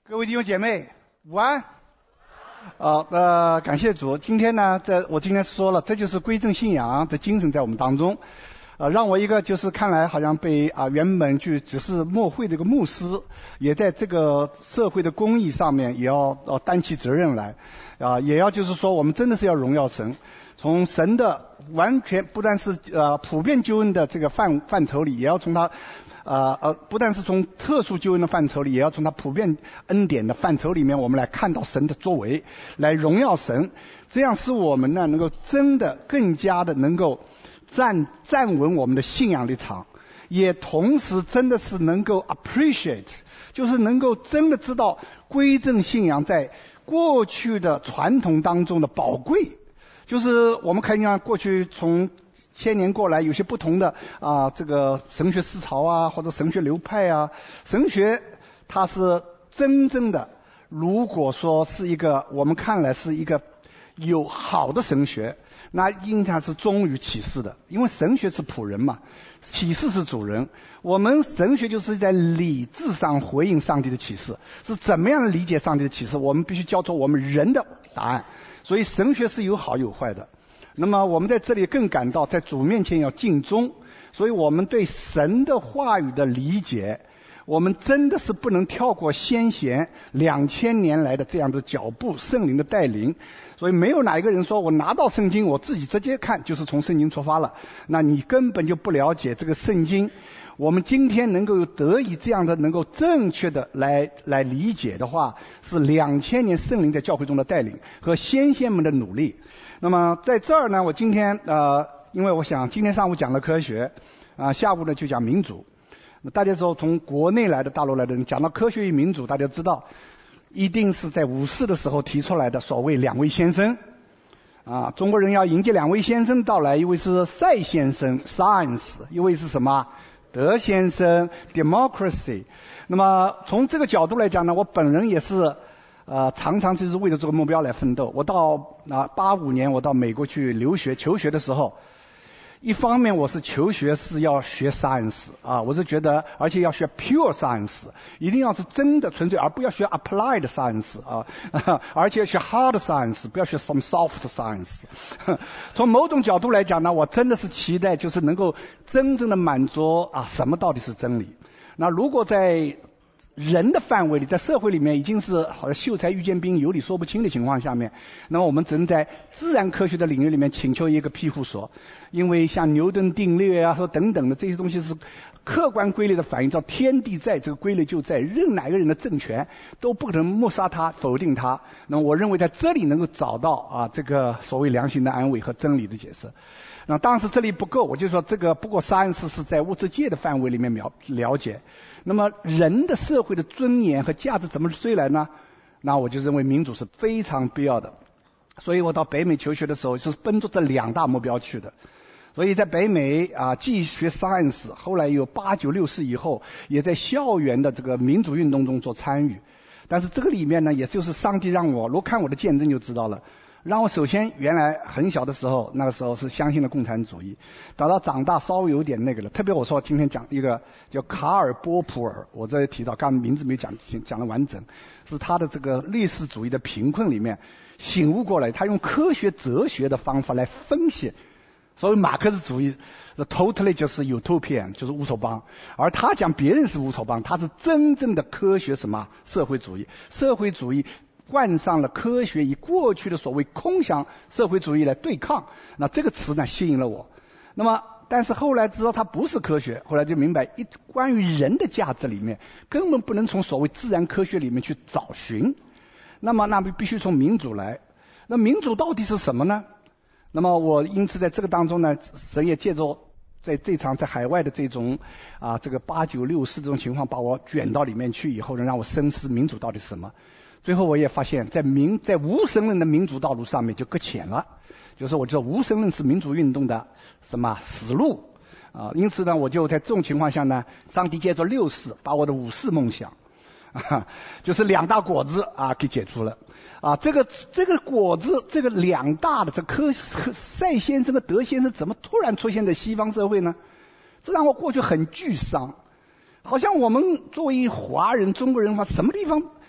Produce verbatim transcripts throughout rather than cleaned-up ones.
各位弟兄姐妹，午安。好、呃，呃，感谢主。今天呢，这我今天说了，这就是归正信仰的精神在我们当中。呃，让我一个就是看来好像被啊、呃、原本就只是牧会的一个牧师，也在这个社会的公益上面也要呃担起责任来，啊、呃，也要就是说我们真的是要荣耀神，从神的完全不但是呃普遍救恩的这个范范畴里，也要从他。呃呃，不但是从特殊救恩的范畴里，也要从他普遍恩典的范畴里面，我们来看到神的作为，来荣耀神。这样使我们呢，能够真的更加的能够站站稳我们的信仰立场，也同时真的是能够 appreciate， 就是能够真的知道归正信仰在过去的传统当中的宝贵。就是我们看见过去从千年过来，有些不同的啊、呃，这个神学思潮啊，或者神学流派啊，神学它是真正的，如果说是一个我们看来是一个有好的神学，那应该是忠于启示的，因为神学是仆人嘛，启示是主人。我们神学就是在理智上回应上帝的启示，是怎么样理解上帝的启示，我们必须交托我们人的答案。所以神学是有好有坏的。那么我们在这里更感到在主面前要尽忠，所以我们对神的话语的理解，我们真的是不能跳过先贤两千年来的这样的脚步，圣灵的带领。所以没有哪一个人说我拿到圣经我自己直接看就是从圣经出发了，那你根本就不了解这个圣经。我们今天能够得以这样的能够正确的来来理解的话，是两千年圣灵在教会中的带领和先贤们的努力。那么在这儿呢，我今天呃，因为我想今天上午讲了科学，啊、呃，下午呢就讲民主。大家说从国内来的大陆来的人讲到科学与民主，大家知道一定是在五四的时候提出来的所谓两位先生啊，中国人要迎接两位先生到来，一位是赛先生 science， 一位是什么德先生 democracy。 那么从这个角度来讲呢，我本人也是呃常常就是为了这个目标来奋斗。我到啊八五年我到美国去留学求学的时候，一方面我是求学是要学 science 啊，我是觉得而且要学 pure science， 一定要是真的纯粹，而不要学 applied science 啊，而且学 hard science， 不要学 some soft science。 从某种角度来讲呢，我真的是期待就是能够真正的满足啊什么到底是真理。那如果在人的范围里，在社会里面已经是好像秀才遇见兵有理说不清的情况下面，那么我们只能在自然科学的领域里面请求一个庇护所。因为像牛顿定律啊和等等的这些东西是客观规律的反映，叫天地在，这个规律就在，任哪个人的政权都不可能抹杀它否定它。那么我认为在这里能够找到啊这个所谓良心的安慰和真理的解释。那当时这里不够，我就说这个不过science是在物质界的范围里面了了解。那么人的社会的尊严和价值怎么追来呢？那我就认为民主是非常必要的。所以我到北美求学的时候是奔着这两大目标去的。所以在北美啊，既学 science， 后来有八九六四以后，也在校园的这个民主运动中做参与。但是这个里面呢，也就是上帝让我，如果看我的见证就知道了。让我首先原来很小的时候，那个时候是相信了共产主义，等到长大稍微有点那个了。特别我说今天讲一个叫卡尔波普尔，我这里提到，刚名字没讲讲的完整，是他的这个历史主义的贫困里面醒悟过来，他用科学哲学的方法来分析。所以马克思主义 totally 就是 utopian， 就是乌托邦，而他讲别人是乌托邦，他是真正的科学什么社会主义，社会主义冠上了科学以过去的所谓空想社会主义来对抗。那这个词呢吸引了我。那么但是后来知道它不是科学，后来就明白一关于人的价值里面根本不能从所谓自然科学里面去找寻，那么那必须从民主来。那民主到底是什么呢？那么我因此在这个当中呢，神也借着在这场在海外的这种啊这个八九六四这种情况，把我卷到里面去以后呢，让我深思民主到底是什么。最后我也发现，在民在无神论的民主道路上面就搁浅了，就是我知道无神论是民主运动的什么死路啊。因此呢，我就在这种情况下呢，上帝借着六四把我的五四梦想啊，就是两大果子啊给解除了啊。这个这个果子，这个两大的这科赛先生和德先生怎么突然出现在西方社会呢？这让我过去很沮丧，好像我们作为华人中国人的话，什么地方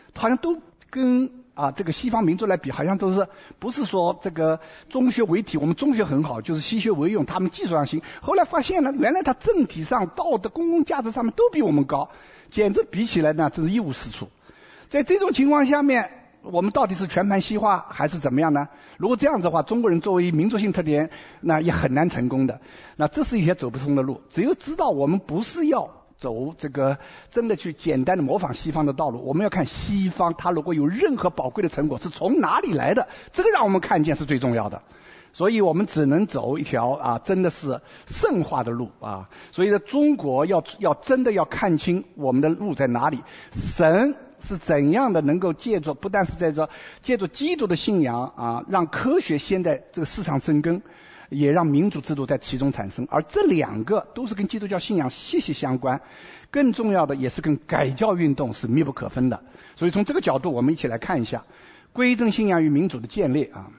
好像都跟啊这个西方民族来比，好像都是不是说这个中学为体，我们中学很好，就是西学为用，他们技术上行。后来发现呢，原来他政体上、道德、公共价值上面都比我们高，简直比起来呢，真是一无是处。在这种情况下面，我们到底是全盘西化还是怎么样呢？如果这样子的话，中国人作为民族性特点，那也很难成功的。那这是一条走不通的路。只有知道我们不是要走这个真的去简单的模仿西方的道路，我们要看西方它如果有任何宝贵的成果是从哪里来的，这个让我们看见是最重要的。所以我们只能走一条啊，真的是圣化的路啊。所以呢，中国要要真的要看清我们的路在哪里，神是怎样的能够借助，不但是在这借助基督的信仰啊，让科学先在这个市场生根，也让民主制度在其中产生。而这两个都是跟基督教信仰息息相关，更重要的也是跟改教运动是密不可分的。所以从这个角度，我们一起来看一下归正信仰与民主的建立啊。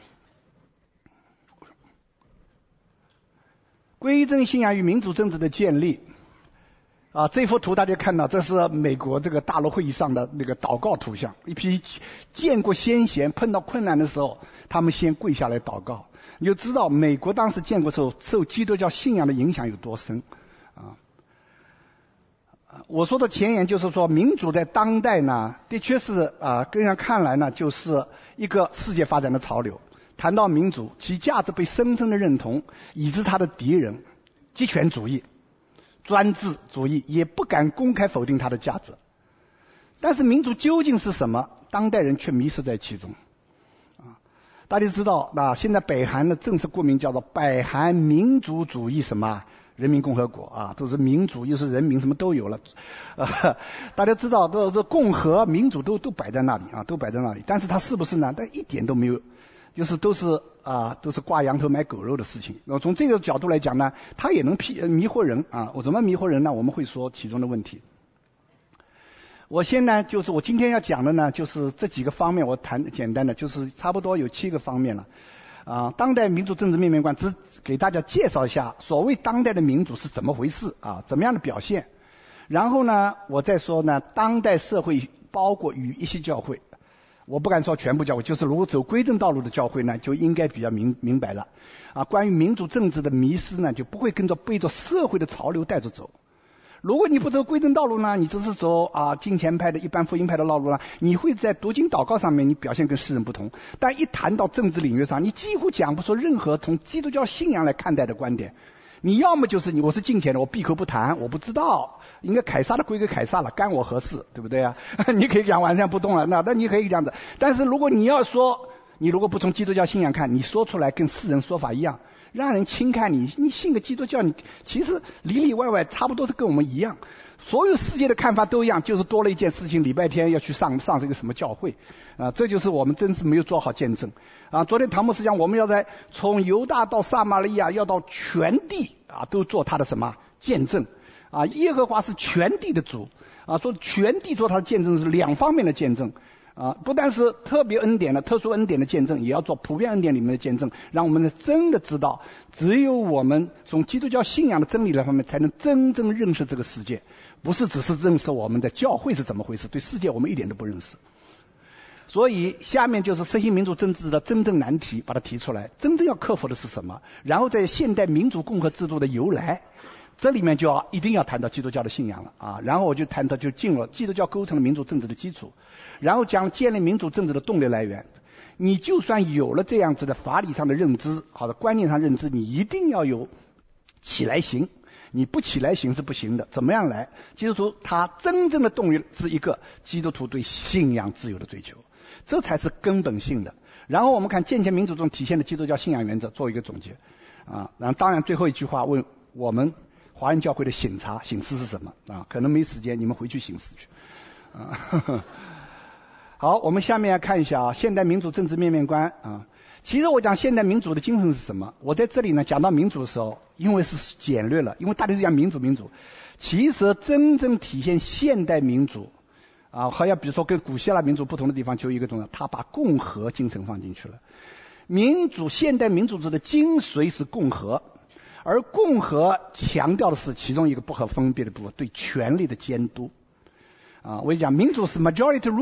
归正信仰与民主政治的建立啊，这幅图大家看到，这是美国这个大陆会议上的那个祷告图像。一批见过先贤，碰到困难的时候，他们先跪下来祷告。你就知道美国当时建国时候受基督教信仰的影响有多深啊！我说的前言就是说，民主在当代呢，的确是啊，个人看来呢，就是一个世界发展的潮流。谈到民主，其价值被深深的认同，以致他的敌人极权主义、专制主义也不敢公开否定它的价值。但是民主究竟是什么？当代人却迷失在其中。啊，大家知道，那现在北韩的正式国名叫做北韩民主主义什么人民共和国啊，都是民主又是人民，什么都有了。呃，大家知道，这这共和、民主都都摆在那里啊，都摆在那里。但是它是不是呢？但一点都没有。就是都是啊，都是挂羊头买狗肉的事情。那从这个角度来讲呢，它也能迷迷惑人啊。我怎么迷惑人呢？我们会说其中的问题。我现在就是我今天要讲的呢，就是这几个方面，我谈简单的，就是差不多有七个方面了。啊，当代民主政治面面观，只给大家介绍一下所谓当代的民主是怎么回事啊，怎么样的表现。然后呢，我再说呢，当代社会包括与一些教会。我不敢说全部教会，就是如果走归正道路的教会呢，就应该比较明明白了啊。关于民主政治的迷失呢，就不会跟着背着社会的潮流带着走。如果你不走归正道路呢，你只是走啊金钱派的一般福音派的道路呢，你会在读经祷告上面你表现跟世人不同，但一谈到政治领域上，你几乎讲不出任何从基督教信仰来看待的观点。你要么就是你我是敬虔的，我闭口不谈，我不知道，应该凯撒的归给凯撒了，干我何事，对不对啊？你可以讲完全不动了，那那你可以这样子。但是如果你要说，你如果不从基督教信仰看，你说出来跟世人说法一样，让人轻看你，你信个基督教，你其实里里外外差不多是跟我们一样，所有世界的看法都一样，就是多了一件事情，礼拜天要去上上这个什么教会啊，这就是我们真是没有做好见证啊。昨天唐牧师讲，我们要在从犹大到撒玛利亚，要到全地啊，都做他的什么见证啊？耶和华是全地的主啊，说全地做他的见证是两方面的见证。啊，不但是特别恩典的、特殊恩典的见证，也要做普遍恩典里面的见证，让我们真的知道，只有我们从基督教信仰的真理那方面，才能真正认识这个世界，不是只是认识我们的教会是怎么回事，对世界我们一点都不认识。所以下面就是实行民主政治的真正难题，把它提出来，真正要克服的是什么？然后在现代民主共和制度的由来。这里面就要一定要谈到基督教的信仰了啊，然后我就谈到就进入基督教构成了民主政治的基础，然后讲建立民主政治的动力来源。你就算有了这样子的法理上的认知，好的观念上认知，你一定要有起来行，你不起来行是不行的。怎么样来？基督徒他真正的动力是一个基督徒对信仰自由的追求，这才是根本性的。然后我们看健全民主中体现的基督教信仰原则，做一个总结啊。然后当然最后一句话问我们。华人教会的省察省思是什么啊？可能没时间，你们回去省思去啊。呵呵好，我们下面来看一下啊，现代民主政治面面观啊。其实我讲现代民主的精神是什么？我在这里呢讲到民主的时候，因为是简略了，因为大家都讲民主民主，其实真正体现现代民主啊，好像比如说跟古希腊民主不同的地方，就一个重要，他把共和精神放进去了。民主现代民主制的精髓是共和。而共和强调的是其中一个不可分别的部分，对权力的监督啊。我讲民主是 majority rule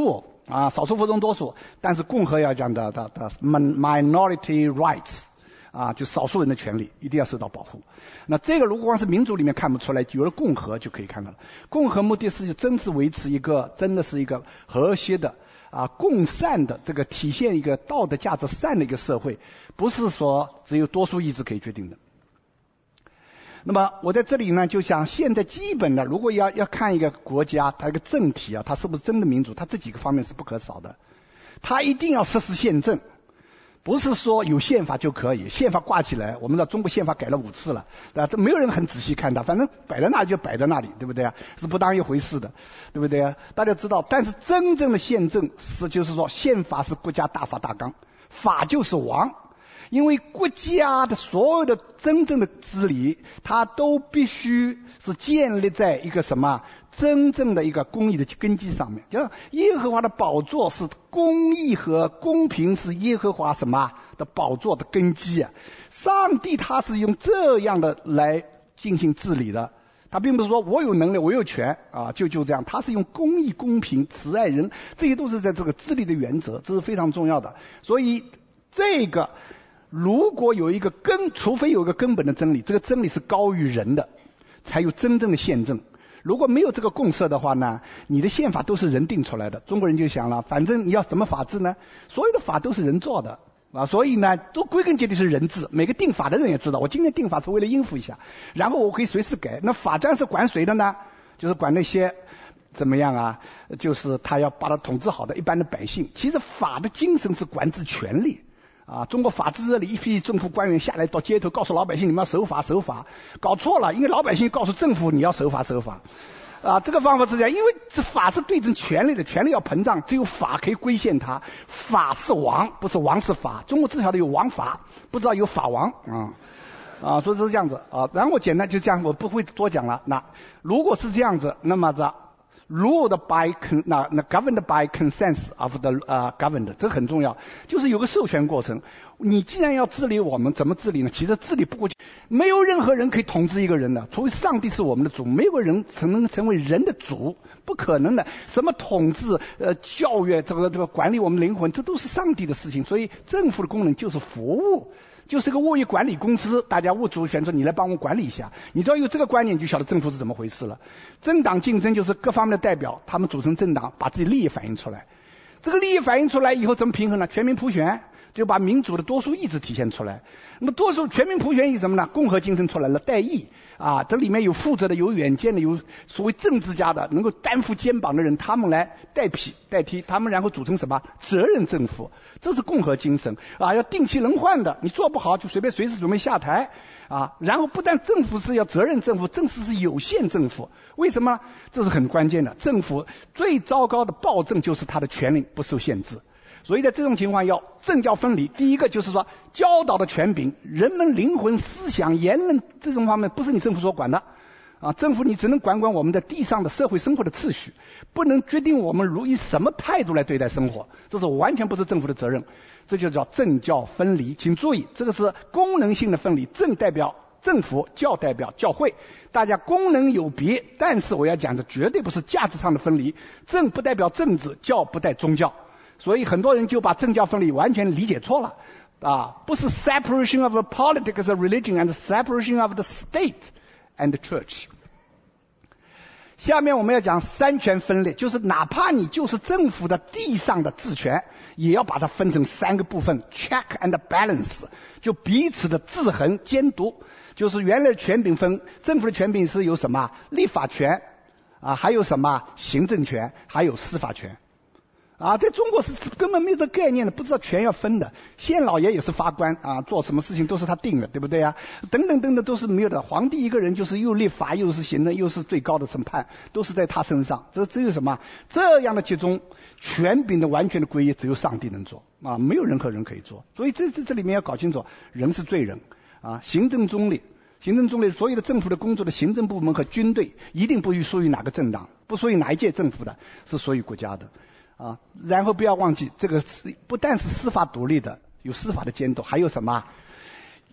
啊，少数服从多数，但是共和要讲的的的 minority rights 啊，就少数人的权利一定要受到保护。那这个如果光是民主里面看不出来，有了共和就可以看到了。共和目的是真是维持一个真的是一个和谐的啊共善的这个体现一个道德价值善的一个社会，不是说只有多数意志可以决定的。那么我在这里呢，就想现在基本的，如果要要看一个国家，它一个政体啊，它是不是真的民主，它这几个方面是不可少的。它一定要实施宪政，不是说有宪法就可以，宪法挂起来，我们知道中国宪法改了五次了，啊，都没有人很仔细看它，反正摆在那里就摆在那里，对不对啊？是不当一回事的，对不对啊？大家知道，但是真正的宪政是，就是说宪法是国家大法大纲，法就是王。因为国家的所有的真正的治理，它都必须是建立在一个什么真正的一个公义的根基上面。就是耶和华的宝座是公义和公平，是耶和华什么的宝座的根基啊！上帝他是用这样的来进行治理的，他并不是说我有能力我有权啊，就就这样，他是用公义、公平、慈爱人，这些都是在这个治理的原则，这是非常重要的。所以这个。如果有一个根，除非有一个根本的真理，这个真理是高于人的，才有真正的宪政。如果没有这个共识的话呢，你的宪法都是人定出来的。中国人就想了，反正你要怎么法治呢？所有的法都是人做的啊，所以呢，都归根结底是人治。每个定法的人也知道，我今天定法是为了应付一下，然后我可以随时改。那法战是管谁的呢？就是管那些怎么样啊？就是他要把他统治好的一般的百姓。其实法的精神是管制权力。啊，中国法治热里一批政府官员下来到街头告诉老百姓你们要守法守法，搞错了，因为老百姓告诉政府你要守法守法，啊，这个方法是这样，因为这法是对准权力的，权力要膨胀，只有法可以规限它，法是王，不是王是法，中国只晓得有王法，不知道有法王啊。啊，所以是这样子啊，然后我简单就这样，我不会多讲了。那如果是这样子，那么这。ruled by 那那 governed by consensus of the 呃、uh, governed， 这很重要，就是有个授权过程。你既然要治理我们，怎么治理呢？其实治理不过去，没有任何人可以统治一个人的，除非上帝是我们的主，没有个人曾能成为人的主，不可能的。什么统治、呃教育、这个这个管理我们灵魂，这都是上帝的事情。所以政府的功能就是服务。就是个物业管理公司，大家物主选择你来帮我管理一下，你只要有这个观念，你就晓得政府是怎么回事了。政党竞争就是各方面的代表，他们组成政党，把自己利益反映出来。这个利益反映出来以后怎么平衡呢？全民普选，就把民主的多数意志体现出来。那么多数全民普选以什么呢？共和精神出来了，代议啊，这里面有负责的，有远见的，有所谓政治家的，能够担负肩膀的人，他们来代替代替他们，然后组成什么责任政府，这是共和精神啊，要定期轮换的，你做不好就随便随时准备下台啊。然后不但政府是要责任政府，政府是有限政府，为什么？这是很关键的。政府最糟糕的暴政就是它的权力不受限制。所以在这种情况要政教分离，第一个就是说教导的权柄，人们灵魂、思想、言论这种方面不是你政府所管的啊，政府你只能管管我们在地上的社会生活的秩序，不能决定我们如以什么态度来对待生活，这是完全不是政府的责任，这就叫政教分离。请注意，这个是功能性的分离，政代表政府，教代表教会，大家功能有别，但是我要讲的绝对不是价值上的分离，政不代表政治，教不代宗教。所以很多人就把政教分离完全理解错了啊，不是 separation of politics and religion and separation of the state and the church。 下面我们要讲三权分立，就是哪怕你就是政府的地上的治权，也要把它分成三个部分 check and balance， 就彼此的制衡监督。就是原来的权柄分，政府的权柄是有什么立法权啊，还有什么行政权，还有司法权啊，在中国是根本没有这个概念的，不知道权要分的。县老爷也是法官啊，做什么事情都是他定的，对不对啊？等等等等都是没有的。皇帝一个人就是又立法又是行政又是最高的审判，都是在他身上。这这有什么？这样的集中权柄的完全的归一，只有上帝能做啊，没有任何人可以做。所以这这这里面要搞清楚，人是罪人啊，行政中立。行政中立，所有的政府的工作的行政部门和军队一定不属于哪个政党，不属于哪一届政府的，是属于国家的。啊，然后不要忘记，这个是不但是司法独立的，有司法的监督，还有什么？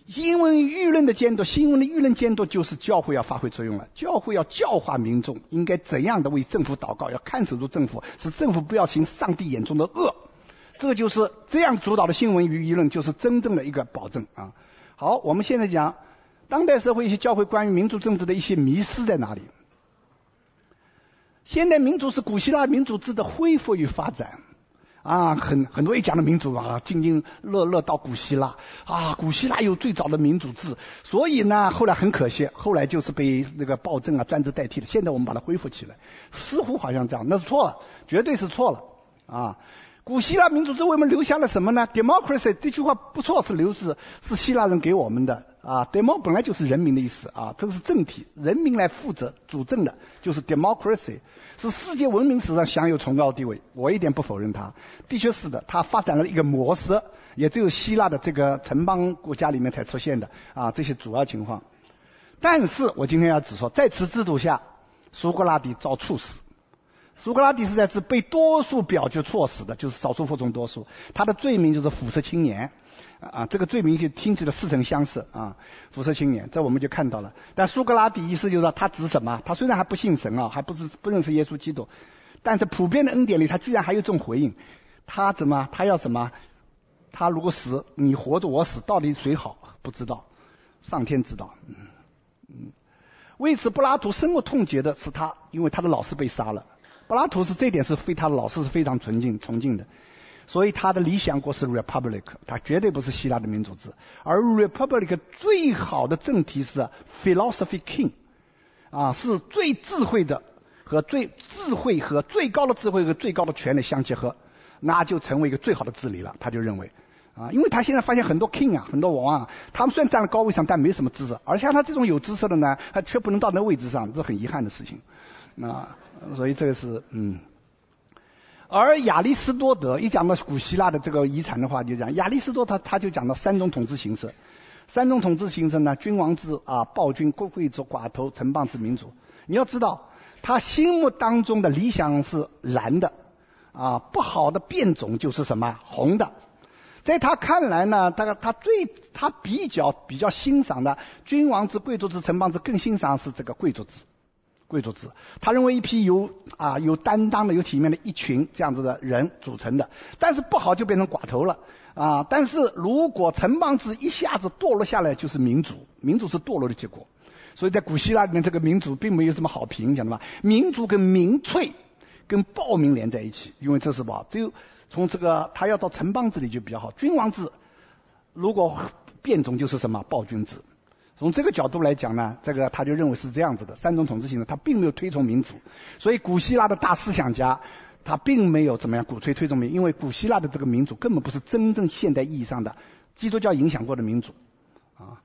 新闻舆论的监督，新闻的舆论监督就是教会要发挥作用了。教会要教化民众，应该怎样的为政府祷告，要看守住政府，使政府不要行上帝眼中的恶。这就是这样主导的新闻与舆论，就是真正的一个保证啊。好，我们现在讲当代社会一些教会关于民主政治的一些迷思在哪里？现代民主是古希腊民主制的恢复与发展。啊，很很多人讲的民主啊，津津乐乐到古希腊啊，古希腊有最早的民主制，所以呢，后来很可惜，后来就是被那个暴政啊、专制代替了。现在我们把它恢复起来，似乎好像这样，那是错了，绝对是错了啊！古希腊民主制为我们留下了什么呢 ？democracy 这句话不错，是留自是希腊人给我们的啊。demo 本来就是人民的意思啊，这个是政体，人民来负责主政的，就是 democracy。是世界文明史上享有崇高地位，我一点不否认它，的确是的，它发展了一个模式，也只有希腊的这个城邦国家里面才出现的啊，这些主要情况。但是我今天要指出，在此制度下，苏格拉底遭处死。苏格拉底是在此被多数表决错死的，就是少数服从多数，他的罪名就是腐蚀青年啊，这个罪名就听起来似曾相识啊，腐蚀青年，这我们就看到了。但苏格拉底意思就是说，他指什么？他虽然还不信神啊，还不是不认识耶稣基督，但是普遍的恩典里，他居然还有这种回应。他怎么？他要什么？他如果死，你活着我死，到底谁好？不知道，上天知道。嗯嗯，为此柏拉图深恶痛绝的是他，因为他的老师被杀了。柏拉图是这一点是非他的老师是非常崇敬崇敬的，所以他的理想国是 republic， 他绝对不是希腊的民主制。而 republic 最好的政体是 philosophy king， 啊，是最智慧的和最智慧和最高的智慧和最高的权力相结合，那就成为一个最好的治理了。他就认为啊，因为他现在发现很多 king 啊，很多王啊，他们虽然站在高位上，但没什么知识，而像他这种有知识的呢，他却不能到那位置上，这很遗憾的事情啊。所以这个是嗯，而亚里士多德一讲到古希腊的这个遗产的话，就讲亚里士多他他就讲到三种统治形式，三种统治形式呢，君王制啊、暴君、贵族、寡头、城邦制、民主。你要知道，他心目当中的理想是蓝的啊，不好的变种就是什么红的。在他看来呢，他他最他比较比较欣赏的君王制、贵族制、城邦制，更欣赏是这个贵族制。贵族制，他认为一批有啊有担当的、有体面的一群这样子的人组成的，但是不好就变成寡头了啊。但是如果城邦制一下子堕落下来，就是民主，民主是堕落的结果。所以在古希腊里面，这个民主并没有什么好评，晓得吧？民主跟民粹、跟暴民连在一起，因为这是吧？只有从这个他要到城邦制里就比较好。君王制如果变种就是什么暴君制。从这个角度来讲呢，这个他就认为是这样子的，三种统治形式，他并没有推崇民主。所以古希腊的大思想家，他并没有怎么样鼓吹推崇民主，因为古希腊的这个民主根本不是真正现代意义上的基督教影响过的民主啊。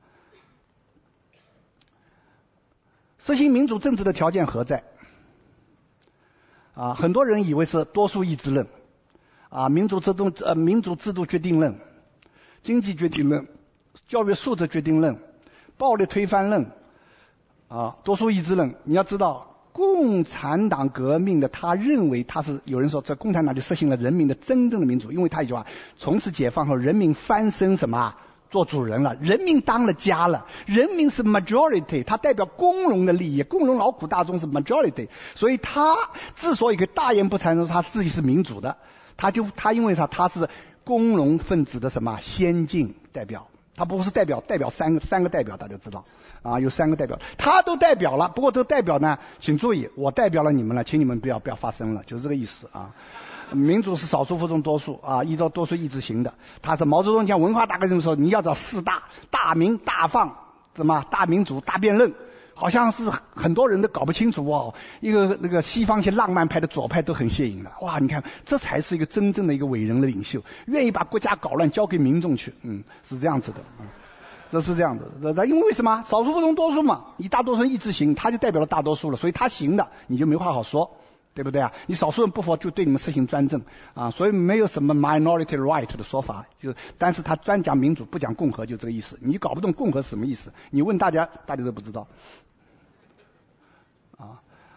实行民主政治的条件何在？啊，很多人以为是多数意志论，啊，民主制度呃民主制度决定论、经济决定论、教育素质决定论、暴力推翻论啊，多数意志论。你要知道，共产党革命的他认为他是有人说，在共产党就实行了人民的真正的民主，因为他一句话，从此解放后，人民翻身什么做主人了，人民当了家了，人民是 majority， 他代表工农的利益，工农劳苦大众是 majority， 所以他之所以可以大言不惭说他自己是民主的，他就他因为他他是工农分子的什么先进代表。他不是代表代表三个三个代表，大家知道啊，有三个代表，他都代表了。不过这个代表呢，请注意，我代表了你们了，请你们不要不要发声了，就是这个意思啊。民主是少数服从多数啊，依照多数意志行的。他是毛泽东讲文化大革命的时候，你要找四大大民大放，什么大民主大辩论，好像是很多人都搞不清楚哦。一个那个西方一些浪漫派的左派都很谢颖的，哇，你看这才是一个真正的一个伟人的领袖，愿意把国家搞乱交给民众去，嗯，是这样子的，嗯，这是这样的。那因为为什么少数服从多数嘛？你大多数人意志行，他就代表了大多数了，所以他行的你就没话好说。对不对啊？你少数人不服就对你们实行专政啊，所以没有什么 minority right 的说法，就但是他专讲民主不讲共和，就这个意思。你搞不懂共和是什么意思，你问大家大家都不知道啊。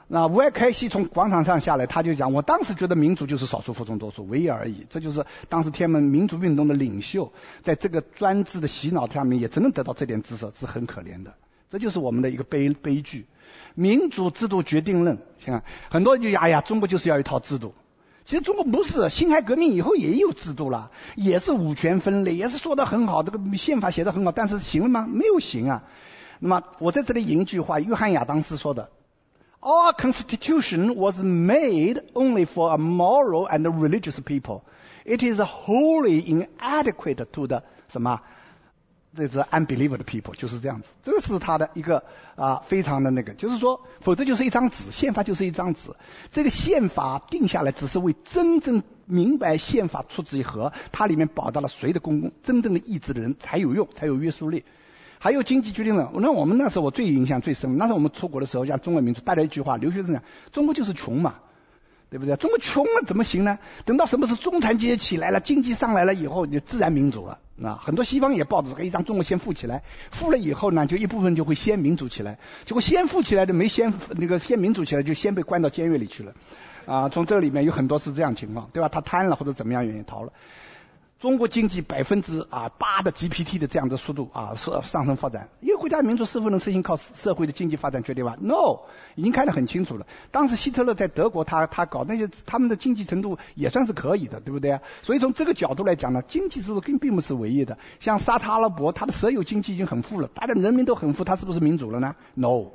那乌尔开西从广场上下来，他就讲，我当时觉得民主就是少数服从多数，唯一而已。这就是当时天安门民主运动的领袖，在这个专制的洗脑下面，也只能得到这点知识，是很可怜的。这就是我们的一个悲悲剧。民主制度决定论，看很多人就哎呀，中国就是要一套制度。其实中国不是，辛亥革命以后也有制度了，也是五权分立，也是说得很好，这个宪法写得很好，但是行了吗？没有行啊。那么我在这里引一句话，约翰亚当斯说的。Our constitution was made only for a moral and religious people. It is wholly inadequate to the 什么？这是 unbeliever 的 people， 就是这样子。这个是他的一个啊，非常的那个，就是说，否则就是一张纸，宪法就是一张纸。这个宪法定下来，只是为真正明白宪法出自于何，它里面保到了谁的公共真正的意志的人才有用，才有约束力。还有经济决定论，那我们那时候我最印象最深，那时候我们出国的时候，像中国民族，大家一句话，留学生讲，中国就是穷嘛，对不对？中国穷了怎么行呢？等到什么是中产阶级起来了，经济上来了以后，就自然民主了。啊，很多西方也抱着这个一张中国先富起来，富了以后呢，就一部分就会先民主起来，结果先富起来的没先那个先民主起来，就先被关到监狱里去了。啊，从这里面有很多是这样情况，对吧？他贪了或者怎么样原因逃了。中国经济百分之啊八的 G P T 的这样的速度啊是上升发展，一个国家的民主是否能实行靠社会的经济发展决定吗 ？No， 已经看得很清楚了。当时希特勒在德国他他搞那些他们的经济程度也算是可以的，对不对啊？所以从这个角度来讲呢，经济制度并并不是唯一的。像沙特阿拉伯，它的石油经济已经很富了，大家人民都很富，它是不是民主了呢 ？No。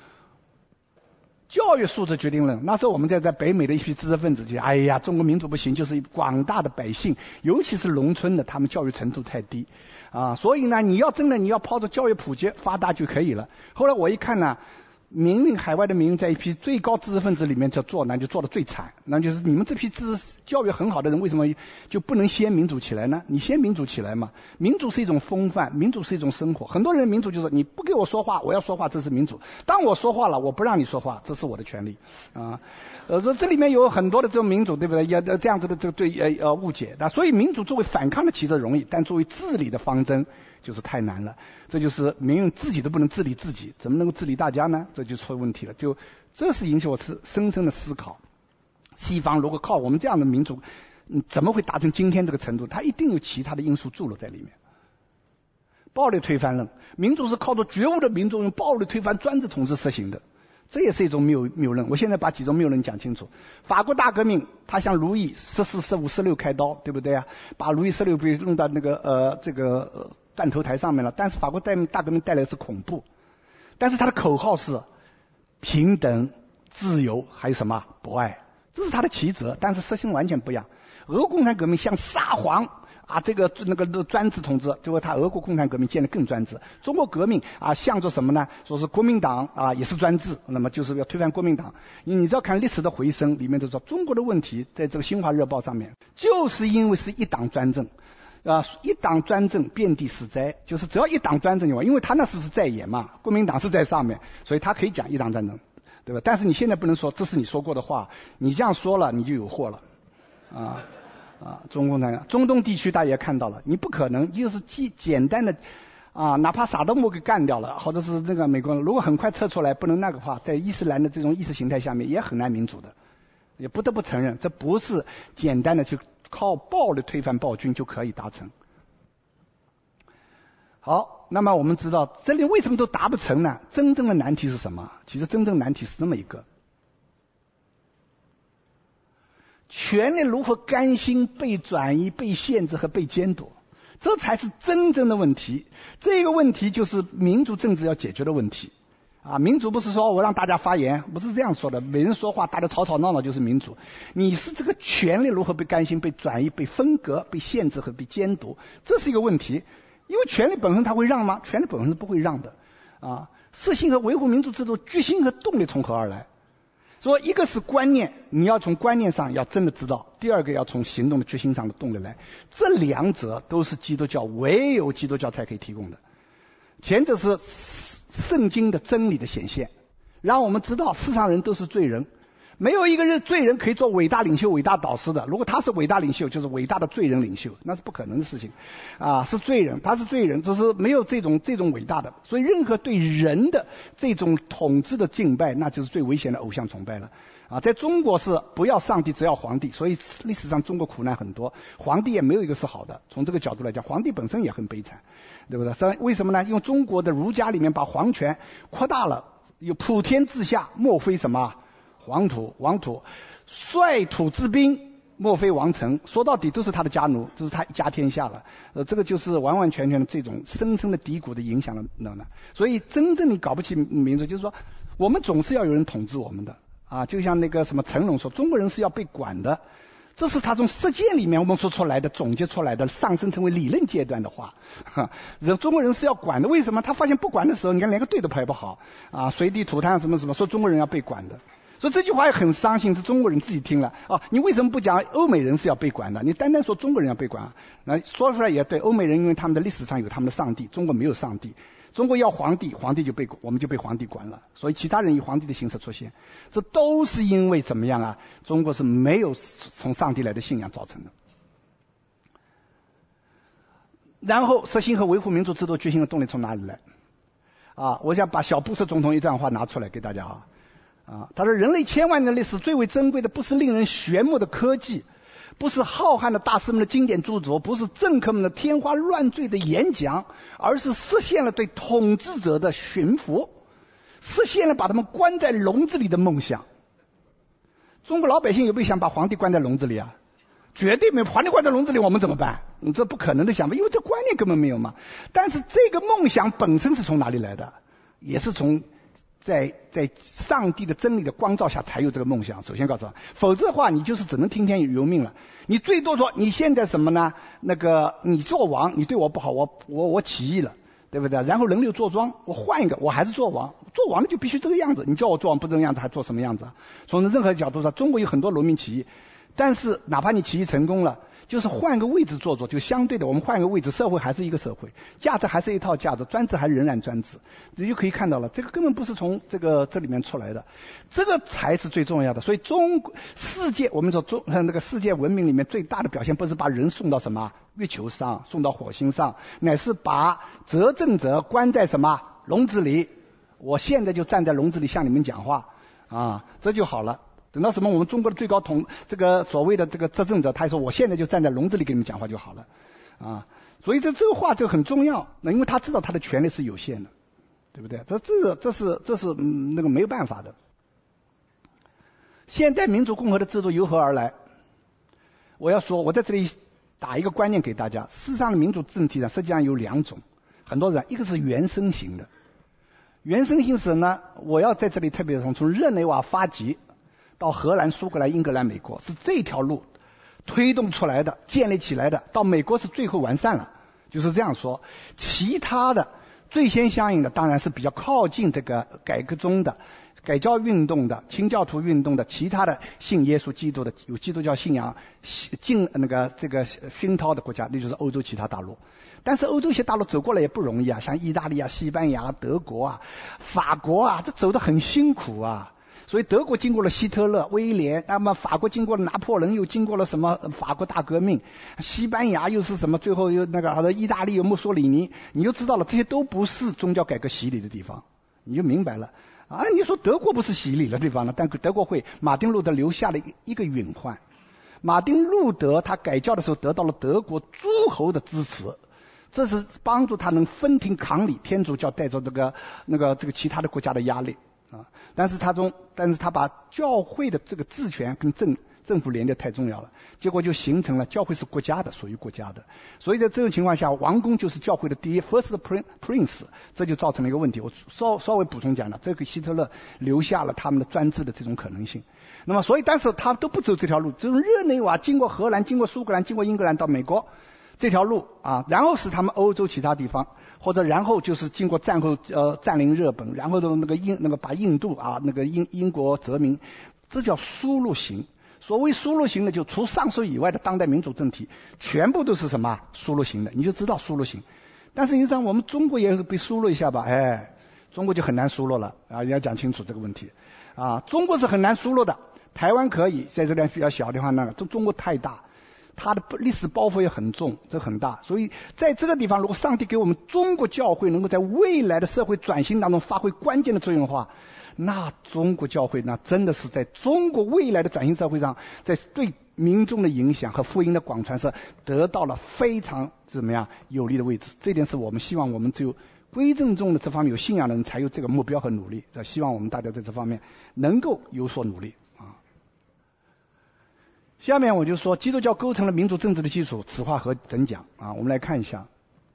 教育素质决定论，那时候我们在在北美的一批知识分子就哎呀，中国民主不行，就是广大的百姓，尤其是农村的，他们教育程度太低啊，所以呢，你要真的你要抛着教育普及发达就可以了。后来我一看呢，民运海外的民运在一批最高知识分子里面就做，那就做得最惨，那就是你们这批知识教育很好的人，为什么就不能先民主起来呢？你先民主起来嘛，民主是一种风范，民主是一种生活。很多人民主就是你不给我说话，我要说话，这是民主。当我说话了，我不让你说话，这是我的权利啊。呃，说这里面有很多的这种民主，对不对？也这样子的这个对呃呃误解。那所以民主作为反抗的旗帜容易，但作为治理的方针就是太难了。这就是民运自己都不能治理自己，怎么能够治理大家呢？这就出问题了。就这是引起我是深深的思考。西方如果靠我们这样的民主，嗯，怎么会达成今天这个程度？它一定有其他的因素注入在里面。暴力推翻论，民主是靠着觉悟的民众用暴力推翻专制统治实行的。这也是一种谬谬论。我现在把几种谬论讲清楚。法国大革命，他向路易十四、十五、十六开刀，对不对啊？把路易十六被弄到那个呃这个呃断头台上面了。但是法国大大革命带来的是恐怖，但是他的口号是平等、自由，还有什么博爱，这是他的旗帜，但是实行完全不一样。俄国共产革命像沙皇。啊，这个那个专制统治，结果他俄国共产革命建得更专制。中国革命啊，向着什么呢？说是国民党啊，也是专制，那么就是要推翻国民党。你你只要看历史的回声，里面就说中国的问题，在这个新华日报上面，就是因为是一党专政啊，一党专政遍地是灾，就是只要一党专政就完，因为他那时是在野嘛，国民党是在上面，所以他可以讲一党专政，对吧？但是你现在不能说这是你说过的话，你这样说了，你就有祸了啊。啊，中共呢，中东地区大家也看到了，你不可能就是简简单的啊，哪怕萨达姆给干掉了，或者是这个美国人如果很快撤出来，不能那个话，在伊斯兰的这种意识形态下面也很难民主的，也不得不承认，这不是简单的去靠暴力推翻暴君就可以达成。好，那么我们知道这里为什么都达不成呢？真正的难题是什么？其实真正难题是这么一个。权力如何甘心被转移、被限制和被监督，这才是真正的问题。这个问题就是民主政治要解决的问题啊！民主不是说我让大家发言，不是这样说的，每人说话，大家吵吵闹闹就是民主。你是这个权力如何被甘心、被转移、被分割、被限制和被监督，这是一个问题。因为权力本身它会让吗？权力本身是不会让的啊！实行和维护民主制度，决心和动力从何而来？说一个是观念，你要从观念上要真的知道；第二个要从行动的决心上的动力来。这两者都是基督教唯有基督教才可以提供的。前者是圣经的真理的显现，让我们知道世上人都是罪人， 没有一个人罪人可以做伟大领袖、伟大导师的。如果他是伟大领袖，就是伟大的罪人领袖，那是不可能的事情啊！是罪人，他是罪人，就是没有这种这种伟大的。所以，任何对人的这种统治的敬拜，那就是最危险的偶像崇拜了啊！在中国是不要上帝，只要皇帝，所以历史上中国苦难很多，皇帝也没有一个是好的。从这个角度来讲，皇帝本身也很悲惨，对不对？所以为什么呢？用中国的儒家里面把皇权扩大了，有普天之下，莫非什么？王土，王土，率土之滨，莫非王臣。说到底都是他的家奴，这是他一家天下了。呃，这个就是完完全全的这种深深的低谷的影响了呢。所以真正你搞不起民族，就是说我们总是要有人统治我们的啊。就像那个什么成龙说，中国人是要被管的，这是他从实践里面我们说出来的、总结出来的、上升成为理论阶段的话。哈，中国人是要管的，为什么？他发现不管的时候，你看连个队都排不好啊，随地吐痰什么什么，说中国人要被管的。所以这句话也很伤心，是中国人自己听了啊。你为什么不讲欧美人是要被管的？你单单说中国人要被管，那说出来也对。欧美人因为他们的历史上有他们的上帝，中国没有上帝。中国要皇帝，皇帝就被我们就被皇帝管了。所以其他人以皇帝的形式出现，这都是因为怎么样啊？中国是没有从上帝来的信仰造成的。然后实行和维护民主制度决心的动力从哪里来？啊，我想把小布什总统一段话拿出来给大家啊。啊，他说人类千万年的历史最为珍贵的不是令人炫目的科技，不是浩瀚的大师们的经典著作，不是政客们的天花乱坠的演讲，而是实现了对统治者的驯服，实现了把他们关在笼子里的梦想。中国老百姓有没有想把皇帝关在笼子里啊？绝对没有。皇帝关在笼子里我们怎么办？你这不可能的想法，因为这观念根本没有嘛。但是这个梦想本身是从哪里来的？也是从在在上帝的真理的光照下才有这个梦想。首先告诉他，否则的话你就是只能听天由命了。你最多说你现在什么呢？那个你做王，你对我不好，我我我起义了，对不对？然后人流坐庄，我换一个，我还是做王，做王的就必须这个样子。你叫我做王不这个样子，还做什么样子？从任何角度上，中国有很多农民起义，但是哪怕你起义成功了，就是换个位置做做，就相对的我们换个位置，社会还是一个社会，价值还是一套价值，专制还仍然专制。你就可以看到了，这个根本不是从这个这里面出来的，这个才是最重要的。所以中世界，我们说中那个世界文明里面最大的表现，不是把人送到什么月球上，送到火星上，乃是把执政者关在什么笼子里。我现在就站在笼子里向你们讲话啊，这就好了。等到什么我们中国的最高统这个所谓的这个执政者，他说我现在就站在笼子里给你们讲话就好了啊。所以这这个话就很重要，那因为他知道他的权利是有限的，对不对？这这这是这是、嗯、那个没有办法的。现代民主共和的制度由何而来？我要说，我在这里打一个观念给大家，事实上的民主政体呢，实际上有两种，很多人一个是原生型的，原生型是呢，我要在这里特别从从日内瓦发迹到荷兰、苏格兰、英格兰、美国，是这条路推动出来的、建立起来的。到美国是最后完善了，就是这样说。其他的最先相应的当然是比较靠近这个改革中的、改教运动的、清教徒运动的，其他的信耶稣基督的、有基督教信仰进那个这个熏陶的国家，那就是欧洲其他大陆。但是欧洲一些大陆走过来也不容易啊，像意大利啊、西班牙、德国啊、法国啊，这走得很辛苦啊。所以德国经过了希特勒、威廉，那么法国经过了拿破仑，又经过了什么法国大革命，西班牙又是什么，最后又那个意大利有墨索里尼，你就知道了，这些都不是宗教改革洗礼的地方，你就明白了啊。你说德国不是洗礼的地方呢，但德国会，马丁路德留下了一个隐患。马丁路德他改教的时候得到了德国诸侯的支持，这是帮助他能分庭抗礼，天主教带着这个那个这个其他的国家的压力啊。但是他中，但是他把教会的这个治权跟政政府连接太重要了，结果就形成了教会是国家的，属于国家的。所以在这种情况下，王公就是教会的第一 first prince， 这就造成了一个问题。我稍稍微补充讲了，这个希特勒留下了他们的专制的这种可能性。那么所以，但是他都不走这条路，只有日内瓦经过荷兰、经过苏格兰、经过英格兰到美国这条路啊，然后是他们欧洲其他地方。或者然后就是经过战后呃占领日本，然后的那个印那个把印度啊那个英英国殖民，这叫输入型。所谓输入型的，就除上述以外的当代民主政体，全部都是什么输入型的，你就知道输入型。但是你像我们中国也被输入一下吧，哎，中国就很难输入了啊，你要讲清楚这个问题啊。中国是很难输入的， 台湾可以，在这边比较小的地方，那个中中国太大，它的历史包袱也很重，这很大。所以在这个地方，如果上帝给我们中国教会能够在未来的社会转型当中发挥关键的作用的话，那中国教会那真的是在中国未来的转型社会上，在对民众的影响和福音的广传上得到了非常怎么样有利的位置。这一点是我们希望我们只有归正宗的这方面有信仰的人才有这个目标和努力。希望我们大家在这方面能够有所努力啊。下面我就说基督教构成了民主政治的基础，此话何怎讲啊？我们来看一下。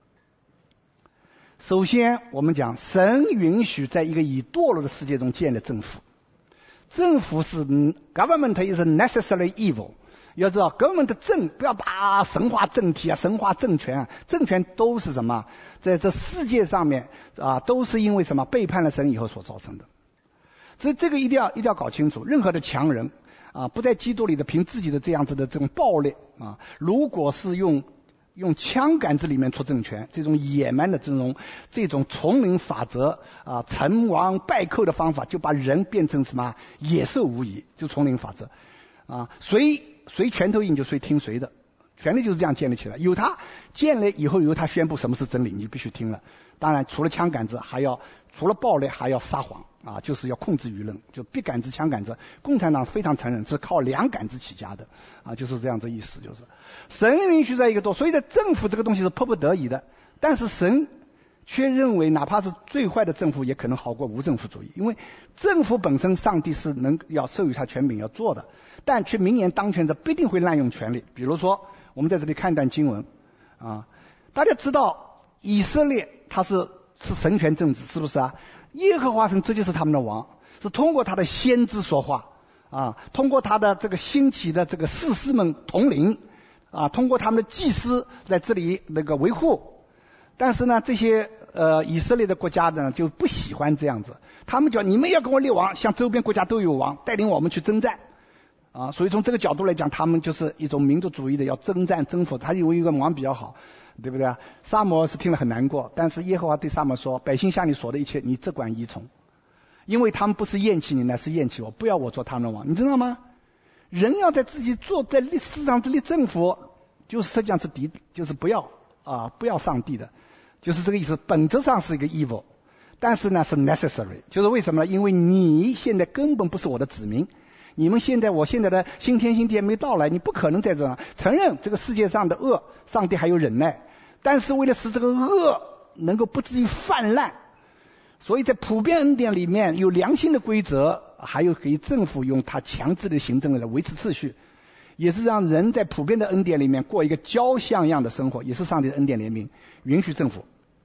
首先我们讲神允许在一个已堕落的世界中建立政府。政府是 government is necessarily evil。要知道 government 政不要把神化政体啊神化政权啊，政权都是什么在这世界上面啊都是因为什么背叛了神以后所造成的。所以这个一定要一定要搞清楚，任何的强人啊不在基督里的凭自己的这样子的这种暴力啊，如果是用用枪杆子里面出政权，这种野蛮的这种这种丛林法则啊，成王败寇的方法，就把人变成什么野兽无疑，就丛林法则啊，谁谁拳头硬就谁听谁的，权力就是这样建立起来。有他建立以后，由他宣布什么是真理，你就必须听了。当然，除了枪杆子，还要除了暴力，还要撒谎啊，就是要控制舆论，就笔杆子、枪杆子。共产党非常承认是靠两杆子起家的啊，就是这样子意思，就是神允许在一个多，所以在政府这个东西是迫不得已的，但是神却认为，哪怕是最坏的政府，也可能好过无政府主义，因为政府本身上帝是能要授予他权柄要做的，但却明言当权者必定会滥用权力。比如说，我们在这里看一段经文啊，大家知道以色列他是是神权政治，是不是啊？耶和华神这就是他们的王，是通过他的先知说话啊，通过他的这个兴起的这个士师们统领啊，通过他们的祭司在这里那个维护。但是呢，这些呃以色列的国家呢就不喜欢这样子，他们讲你们要跟我立王，像周边国家都有王，带领我们去征战啊。所以从这个角度来讲，他们就是一种民族主义的，要征战征服，他有一个王比较好，对不对啊？撒母耳是听了很难过，但是耶和华对撒母耳说，百姓向你所的一切，你只管依从，因为他们不是厌弃你，乃是厌弃我，不要我做他们的王。你知道吗？人要在自己做在历史上立政府，就是实际上是敌，就是不要啊，不要上帝的。就是这个意思，本质上是一个 evil， 但是呢是 necessary， 就是为什么呢？因为你现在根本不是我的子民，你们现在我现在的新天新地没到来，你不可能在这承认这个世界上的恶，上帝还有忍耐，但是为了使这个恶能够不至于泛滥，所以在普遍恩典里面有良心的规则，还有给政府用他强制的行政来维持秩序，也是让人在普遍的恩典里面过一个交像样的生活，也是上帝的恩典怜悯，允许政府。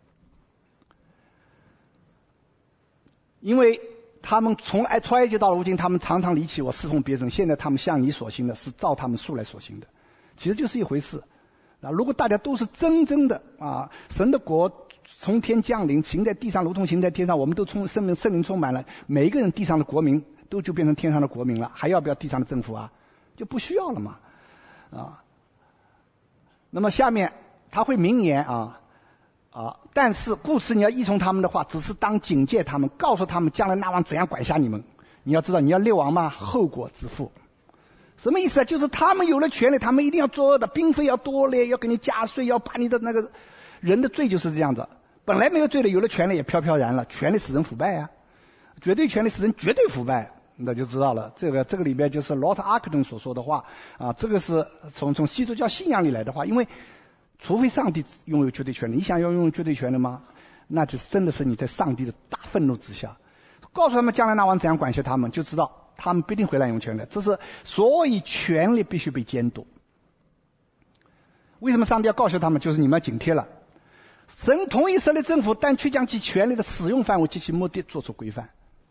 因为他们从出埃及到如今，他们常常离弃我，侍奉别神，现在他们向你所行的是照他们素来所行的，其实就是一回事啊。如果大家都是真正的啊，神的国从天降临，行在地上如同行在天上，我们都充圣灵圣灵充满了，每一个人地上的国民都就变成天上的国民了，还要不要地上的政府啊？就不需要了嘛啊。那么下面他会明言啊啊，但是故此你要依从他们的话，只是当警戒他们，告诉他们将来那王怎样管辖你们。你要知道，你要立王嘛，后果自负。什么意思啊？就是他们有了权利，他们一定要作恶的，兵费要多嘞，要给你加税，要把你的那个人的罪就是这样子。本来没有罪的，有了权利也飘飘然了，权力使人腐败啊，绝对权力使人绝对腐败。那就知道了，这个这个里边就是 Lord Acton 所说的话啊，这个是从从基督教信仰里来的话，因为除非上帝拥有绝对权利，你想要拥有绝对权利吗？那就真的是你在上帝的大愤怒之下。告诉他们将来那王怎样管辖他们，就知道他们必定会滥用权力。这是所以权力必须被监督。为什么上帝要告诉他们？就是你们要警惕了。神同意设立政府，但却将其权力的使用范围及其目的做出规范。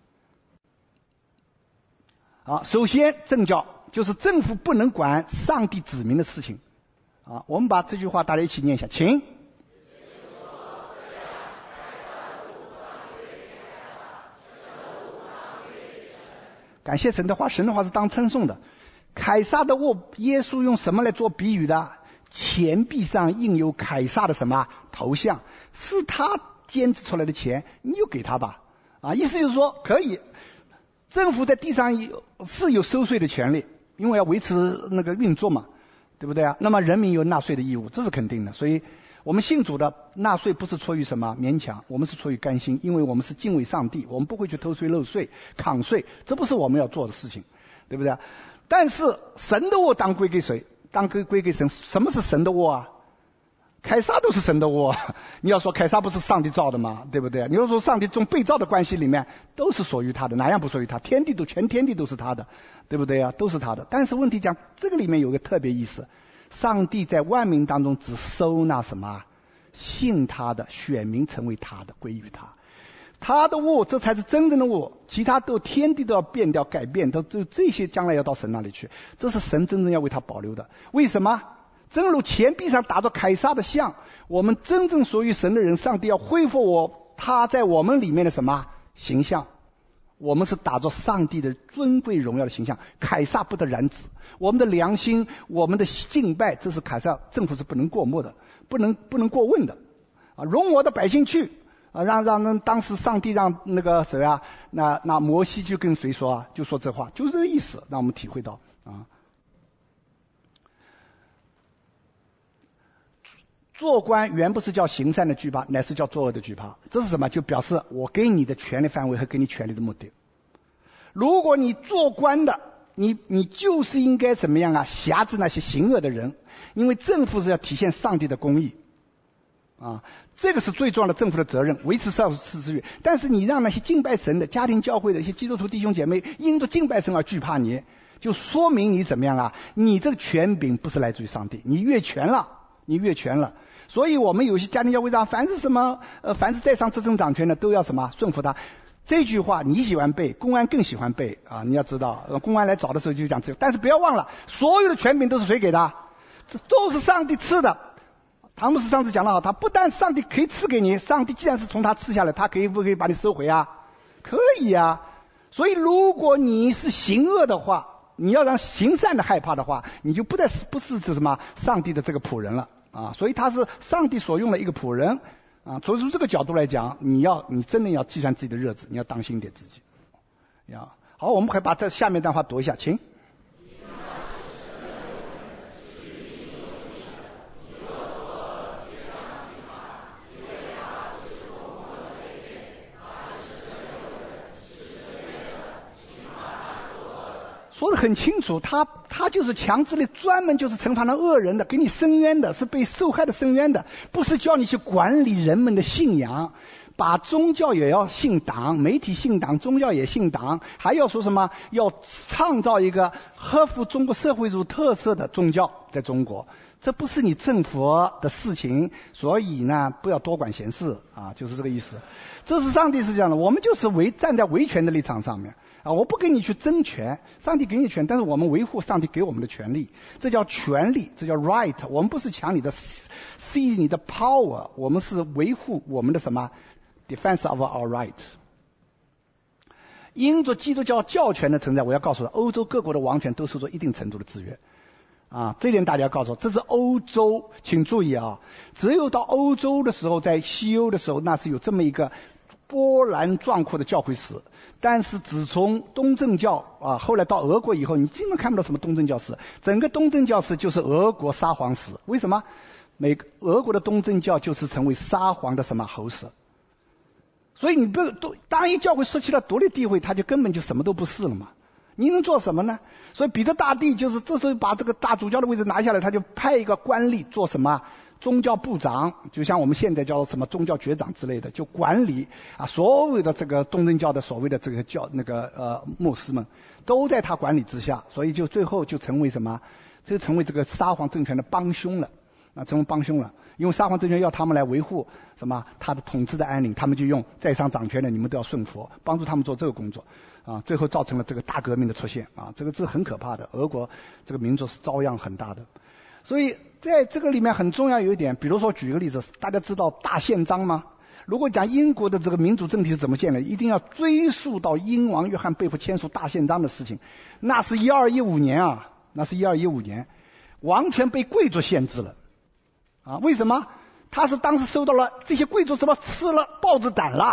啊，首先政教就是政府不能管上帝子民的事情。啊，我们把这句话大家一起念一下，请。感谢神的话，神的话是当称颂的。凯撒的物，耶稣用什么来做比喻的？钱币上印有凯撒的什么头像，是他监制出来的钱，你就给他吧。啊，意思就是说可以。 政府在地上有是有收税的权利，因为要维持那个运作嘛，对不对啊？那么人民有纳税的义务，这是肯定的。所以我们信主的纳税不是出于什么勉强，我们是出于甘心，因为我们是敬畏上帝，我们不会去偷税漏税抗税，这不是我们要做的事情，对不对？但是神的窝当归给谁？当归归给神。什么是神的窝啊？凯撒都是神的窝，你要说凯撒不是上帝造的吗？对不对？你要说上帝从被造的关系里面都是属于他的，哪样不属于他？天地都全天地都是他的，对不对啊？都是他的。但是问题讲这个里面有个特别意思，上帝在万民当中只收纳什么？信他的选民成为他的，归于他。他的物，这才是真正的物，其他都天地都要变掉改变，都这这些将来要到神那里去，这是神真正要为他保留的。为什么？正如钱币上打着凯撒的像，我们真正属于神的人，上帝要恢复我他在我们里面的什么形象？我们是打着上帝的尊贵荣耀的形象，凯撒不得染指。我们的良心，我们的敬拜，这是凯撒政府是不能过目的，不能不能过问的啊！容我的百姓去啊！让让让，当时上帝让那个谁啊，那那摩西就跟谁说啊？就说这话，就是这个意思，让我们体会到啊。做官原不是叫行善的惧怕，乃是叫作恶的惧怕。这是什么？就表示我给你的权利范围和给你权利的目的。如果你做官的，你你就是应该怎么样啊？辖制那些行恶的人，因为政府是要体现上帝的公义啊，这个是最重要的政府的责任，维持社会秩序。但是你让那些敬拜神的家庭教会的一些基督徒弟兄姐妹因着敬拜神而惧怕你，就说明你怎么样啊？你这个权柄不是来自于上帝，你越权了，你越权了。所以我们有些家庭教会上，凡是什么呃，凡是在上执政掌权的都要什么顺服他。这句话你喜欢背，公安更喜欢背啊！你要知道，呃、公安来找的时候就讲这个。但是不要忘了，所有的权柄都是谁给的？这都是上帝赐的。唐牧师上次讲得好，他不但上帝可以赐给你，上帝既然是从他赐下来，他可以不可以把你收回啊？可以啊。所以如果你是行恶的话，你要让行善的害怕的话，你就不再是不是指什么上帝的这个仆人了。啊，所以他是上帝所用的一个仆人啊。所以从这个角度来讲，你要你真的要计算自己的日子，你要当心一点自己。呀，好，我们可以把这下面这段话读一下，请。说得很清楚，他他就是强制力，专门就是惩罚那恶人的，给你伸冤的，是被受害的伸冤的，不是叫你去管理人们的信仰，把宗教也要信党，媒体信党，宗教也信党，还要说什么要创造一个合乎中国社会主义特色的宗教在中国，这不是你政府的事情，所以呢不要多管闲事啊，就是这个意思。这是上帝是这样的，我们就是维站在维权的立场上面啊，我不跟你去争权，上帝给你权，但是我们维护上帝给我们的权利，这叫权利，这叫 right。我们不是抢你的 see 你的 power， 我们是维护我们的什么 defense of our right。因着基督教教权的存在，我要告诉他，欧洲各国的王权都受着一定程度的制约啊，这点大家要告诉我，这是欧洲，请注意啊，只有到欧洲的时候，在西欧的时候，那是有这么一个波澜壮阔的教会史。但是自从东正教啊，后来到俄国以后，你基本看不到什么东正教史，整个东正教史就是俄国沙皇史。为什么？美俄国的东正教就是成为沙皇的什么喉舌。所以你不都当一教会失去了独立地位，他就根本就什么都不是了嘛。你能做什么呢？所以彼得大帝就是这时候把这个大主教的位置拿下来，他就派一个官吏做什么宗教部长，就像我们现在叫什么宗教局长之类的，就管理啊所有的这个东正教的所谓的这个教那个呃牧师们都在他管理之下，所以就最后就成为什么，就成为这个沙皇政权的帮凶了啊，成为帮凶了。因为沙皇政权要他们来维护什么他的统治的安宁，他们就用在上掌权的你们都要顺服，帮助他们做这个工作啊，最后造成了这个大革命的出现啊，这个是很可怕的，俄国这个民族是遭殃很大的。所以在这个里面很重要有一点，比如说举个例子，大家知道大宪章吗？如果讲英国的这个民主政体是怎么建的，一定要追溯到英王约翰贝弗签署大宪章的事情，那是一二一五年啊，那是一二一五年，王权被贵族限制了啊，为什么？他是当时受到了这些贵族什么吃了豹子胆了，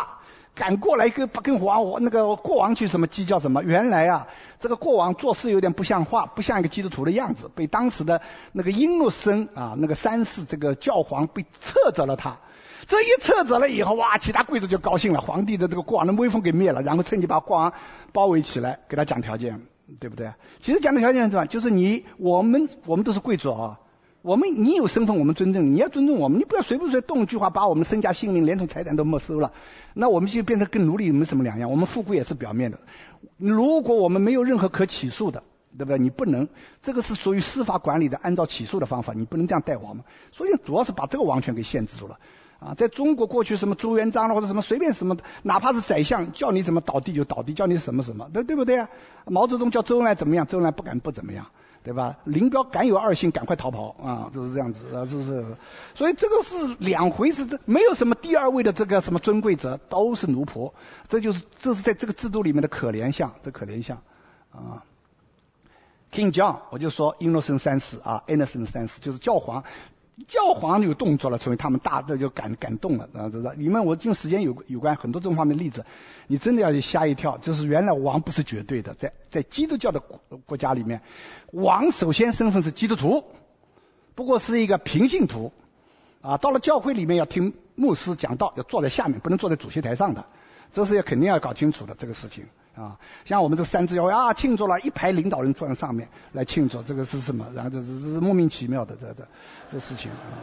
赶过来跟跟王那个国王去什么计较什么。原来啊，这个国王做事有点不像话，不像一个基督徒的样子，被当时的那个英诺森啊，那个三世这个教皇被斥责了他。这一斥责了以后，哇，其他贵族就高兴了，皇帝的这个国王的威风给灭了，然后趁机把国王包围起来，给他讲条件，对不对？其实讲的条件是什么？就是你我们我们都是贵族啊。我们你有身份，我们尊重你，你要尊重我们，你不要随便随动一句话把我们身家性命连同财产都没收了，那我们就变成跟奴隶没什么两样。我们富贵也是表面的，如果我们没有任何可起诉的，对不对？你不能，这个是属于司法管理的，按照起诉的方法，你不能这样带我们。所以主要是把这个王权给限制住了啊。在中国过去什么朱元璋了或者什么随便什么，哪怕是宰相叫你怎么倒地就倒地，叫你什么什么，对对不对啊？毛泽东叫周恩来怎么样，周恩来不敢不怎么样。对吧？林彪敢有二心，赶快逃跑啊！就是这样子啊，是是。所以这个是两回事，这没有什么第二位的这个什么尊贵者，都是奴仆。这就是这是在这个制度里面的可怜相，这可怜相啊。King John， 我就说 Innocent 三世啊 ，Innocent 三世就是教皇。教皇有动作了，成为他们大这就感感动了啊！知道？你们我用时间有有关很多这方面的例子，你真的要吓一跳。就是原来王不是绝对的，在在基督教的国国家里面，王首先身份是基督徒，不过是一个平信徒啊。到了教会里面要听牧师讲道，要坐在下面，不能坐在主席台上的，这是要肯定要搞清楚的这个事情。啊，像我们这三支教会啊，庆祝了一排领导人坐在上面来庆祝，这个是什么？然后这是这是莫名其妙的这这这事情。啊、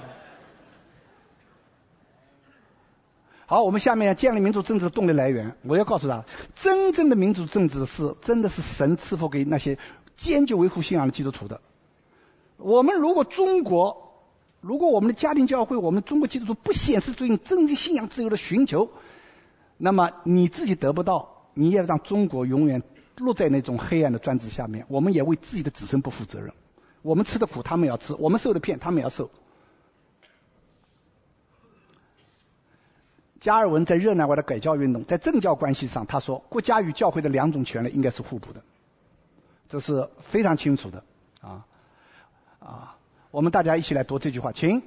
好，我们下面建立民主政治的动力来源，我要告诉他，真正的民主政治是真的是神赐福给那些坚决维护信仰的基督徒的。我们如果中国，如果我们的家庭教会，我们中国基督徒不显示对政治信仰自由的寻求，那么你自己得不到。你也让中国永远落在那种黑暗的专制下面，我们也为自己的子孙不负责任。我们吃的苦他们要吃，我们受的骗他们要受。加尔文在热那亚的改教运动，在政教关系上，他说国家与教会的两种权利应该是互补的，这是非常清楚的啊啊！我们大家一起来读这句话，请。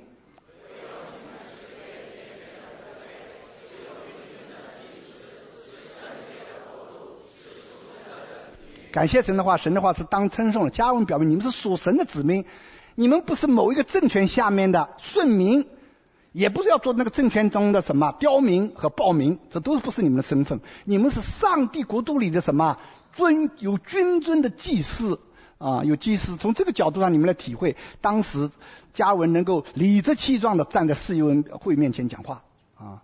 感谢神的话，神的话是当称颂的。加文表明你们是属神的子民，你们不是某一个政权下面的顺民，也不是要做那个政权中的什么刁民和暴民，这都不是你们的身份。你们是上帝国度里的什么尊有君尊的祭司啊，有祭司。从这个角度上，你们来体会当时加文能够理直气壮的站在世卫会面前讲话啊，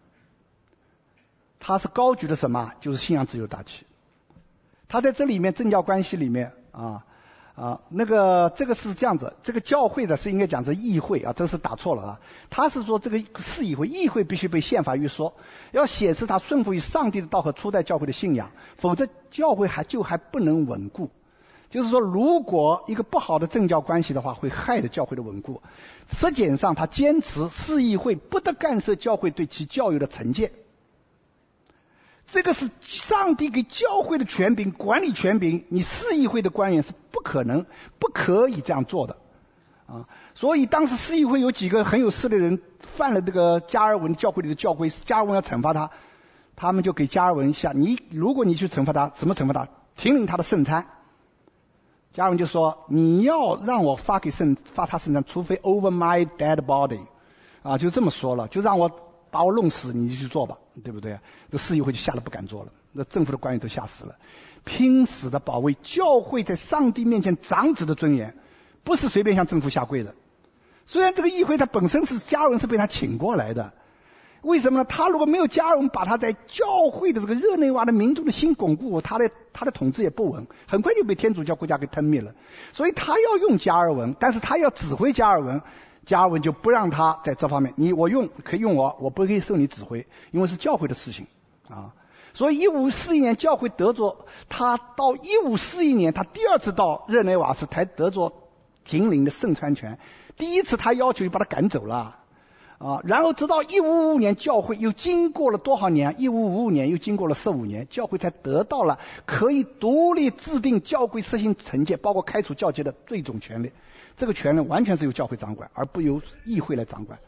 他是高举的什么？就是信仰自由大旗。他在这里面政教关系里面啊啊那个这个是这样子，这个教会的是应该讲是议会啊，这是打错了啊。他是说这个是议会，议会必须被宪法约束，要显示他顺服于上帝的道和初代教会的信仰，否则教会还就还不能稳固。就是说，如果一个不好的政教关系的话，会害了教会的稳固。实践上，他坚持市议会不得干涉教会对其教育的惩戒。这个是上帝给教会的权柄，管理权柄，你市议会的官员是不可能、不可以这样做的啊。所以当时市议会有几个很有势力的人犯了这个加尔文教会里的教规，加尔文要惩罚他，他们就给加尔文下，你如果你去惩罚他，什么惩罚他？停领他的圣餐。加尔文就说，你要让我发给圣发他圣餐，除非 over my dead body 啊，就这么说了，就让我把我弄死，你就去做吧，对不对？这市议会就吓得不敢做了，那政府的官员都吓死了，拼死的保卫教会在上帝面前长子的尊严，不是随便向政府下跪的。虽然这个议会它本身是加尔文是被他请过来的，为什么呢？他如果没有加尔文把他在教会的这个热内瓦的民众的心巩固，他的他的统治也不稳，很快就被天主教国家给吞灭了。所以他要用加尔文，但是他要指挥加尔文。加尔文就不让他在这方面，你我用可以用我，我不可以受你指挥，因为是教会的事情啊。所以一五四一年教会得着他，到一五四一年他第二次到热内瓦时才得着停领的圣餐权。第一次他要求你把他赶走了啊，然后直到一五五五年教会又经过了多少年？一五五五年又经过了十五年，教会才得到了可以独立制定教规施行惩戒，包括开除教籍的最终权利。这个权利完全是由教会掌管，而不由议会来掌管。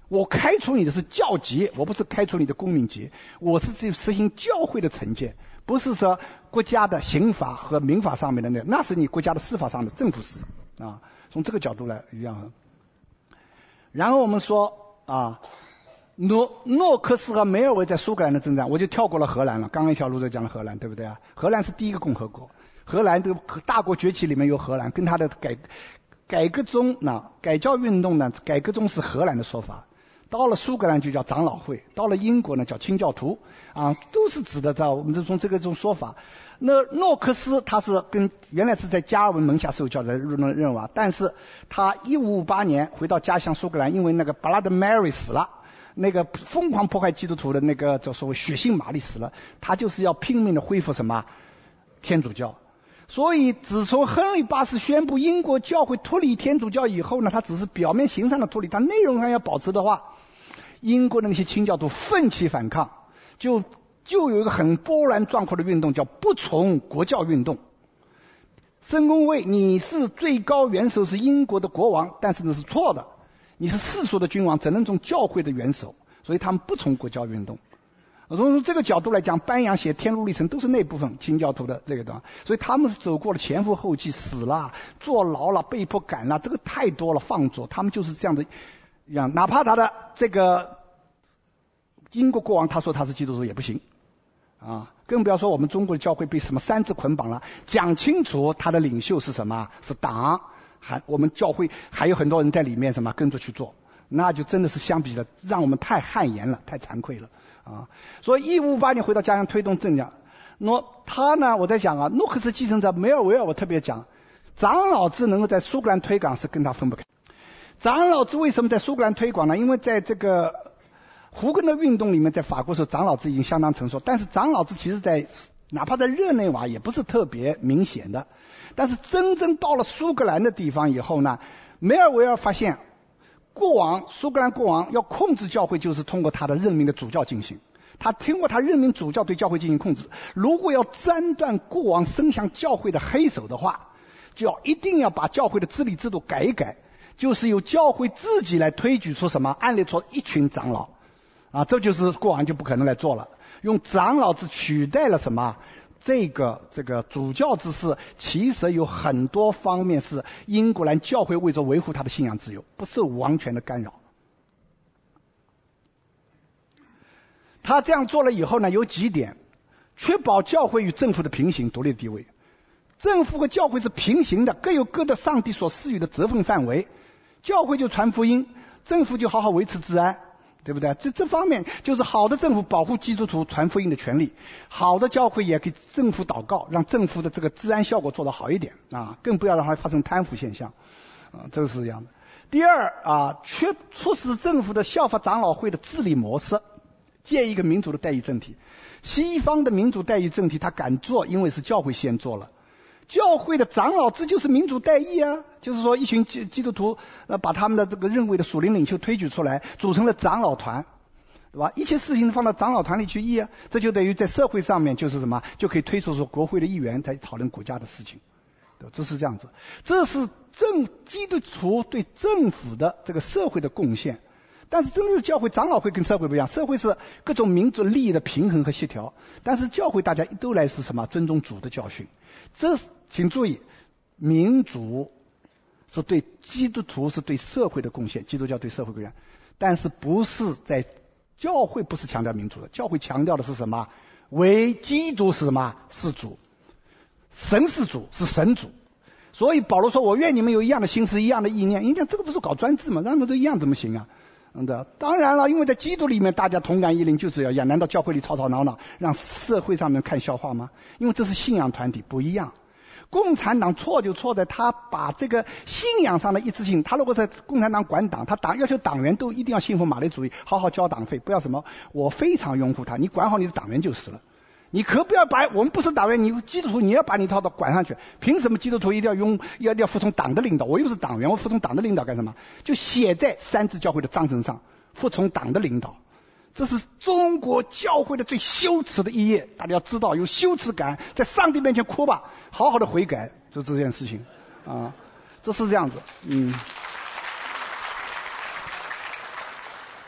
我开除你的是教籍，我不是开除你的公民籍，我是去实行教会的惩戒，不是说国家的刑法和民法上面的那，那是你国家的司法上的政府事啊。从这个角度来一样。然后我们说啊，诺诺克斯和梅尔维在苏格兰的征战，我就跳过了荷兰了。刚刚一条路在讲了荷兰，对不对啊？荷兰是第一个共和国，荷兰这个大国崛起里面有荷兰，跟他的改改革宗那改教运动呢，改革宗是荷兰的说法。到了苏格兰就叫长老会，到了英国呢叫清教徒啊，都是指的在我们就从这个种说法。那诺克斯他是跟原来是在加尔文门下受教的人物啊，但是他一五五八年回到家乡苏格兰，因为那个 Blood Mary 死了，那个疯狂迫害基督徒的那个叫所谓血腥玛丽死了，他就是要拼命的恢复什么天主教。所以自从亨利八世宣布英国教会脱离天主教以后呢，他只是表面形上的脱离，他内容上要保持的话，英国的那些清教徒奋起反抗，就就有一个很波澜壮阔的运动，叫不从国教运动。申公卫，你是最高元首，是英国的国王，但是那是错的，你是世俗的君王，只能从教会的元首，所以他们不从国教运动。从这个角度来讲，班扬写《天路历程》都是那部分清教徒的这个的，所以他们是走过了前赴后继，死了、坐牢了、被迫赶了，这个太多了，放逐，他们就是这样的样。哪怕他的这个英国国王他说他是基督徒也不行啊，更不要说我们中国的教会被什么三字捆绑了，讲清楚他的领袖是什么，是党，还我们教会还有很多人在里面什么跟着去做，那就真的是相比了，让我们太汗颜了，太惭愧了。啊，所以一五五八年回到家乡推动政教，诺他呢，我在讲啊，诺克斯继承者梅尔维尔，我特别讲，长老制能够在苏格兰推广是跟他分不开。长老制为什么在苏格兰推广呢？因为在这个胡格诺运动里面，在法国时候长老制已经相当成熟，但是长老制其实在哪怕在日内瓦也不是特别明显的。但是真正到了苏格兰的地方以后呢，梅尔维尔发现。国王，苏格兰国王要控制教会，就是通过他的任命的主教进行。他通过他任命主教对教会进行控制。如果要斩断国王伸向教会的黑手的话，就要一定要把教会的治理制度改一改，就是由教会自己来推举出什么，安立出一群长老啊，这就是国王就不可能来做了，用长老制取代了什么？这个这个主教制是其实有很多方面是英格兰教会为着维护他的信仰自由，不受王权的干扰。他这样做了以后呢，有几点：确保教会与政府的平行独立地位，政府和教会是平行的，各有各的上帝所赐予的责分范围，教会就传福音，政府就好好维持治安。对不对？这这方面就是好的政府保护基督徒传福音的权利，好的教会也给政府祷告，让政府的这个治安效果做得好一点啊，更不要让它发生贪腐现象啊，这个是这样的。第二啊，确促使政府的效法长老会的治理模式，建一个民主的代议政体。西方的民主代议政体他敢做，因为是教会先做了。教会的长老制就是民主代议啊，就是说一群基基督徒呃把他们的这个认为的属灵领袖推举出来，组成了长老团，对吧？一切事情放到长老团里去议啊，这就等于在社会上面就是什么，就可以推出说国会的议员在讨论国家的事情，对吧？这是这样子，这是政基督徒对政府的这个社会的贡献。但是真正的教会长老会跟社会不一样，社会是各种民族利益的平衡和协调，但是教会大家都来是什么？尊重主的教训。这请注意，民主是对基督徒是对社会的贡献，基督教对社会贡献，但是不是在教会不是强调民主的，教会强调的是什么？为基督是什么？是主，神是主，是神主。所以保罗说：“我愿你们有一样的心思，一样的意念。”你讲这个不是搞专制吗？让他们都一样怎么行啊？嗯的，当然了，因为在基督里面大家同感一灵，就是要讲。难道教会里吵吵闹闹，让社会上面看笑话吗？因为这是信仰团体不一样。共产党错就错在他把这个信仰上的一致性，他如果在共产党管党，他党要求党员都一定要信奉马列主义，好好交党费，不要什么我非常拥护他，你管好你的党员就是了。你可不要把我们不是党员，你基督徒你要把你套到管上去，凭什么基督徒一定要拥要要服从党的领导？我又不是党员，我服从党的领导干什么？就写在三自教会的章程上，服从党的领导。这是中国教会的最羞耻的一页，大家要知道，有羞耻感，在上帝面前哭吧，好好的悔改，就这件事情啊，这是这样子，嗯。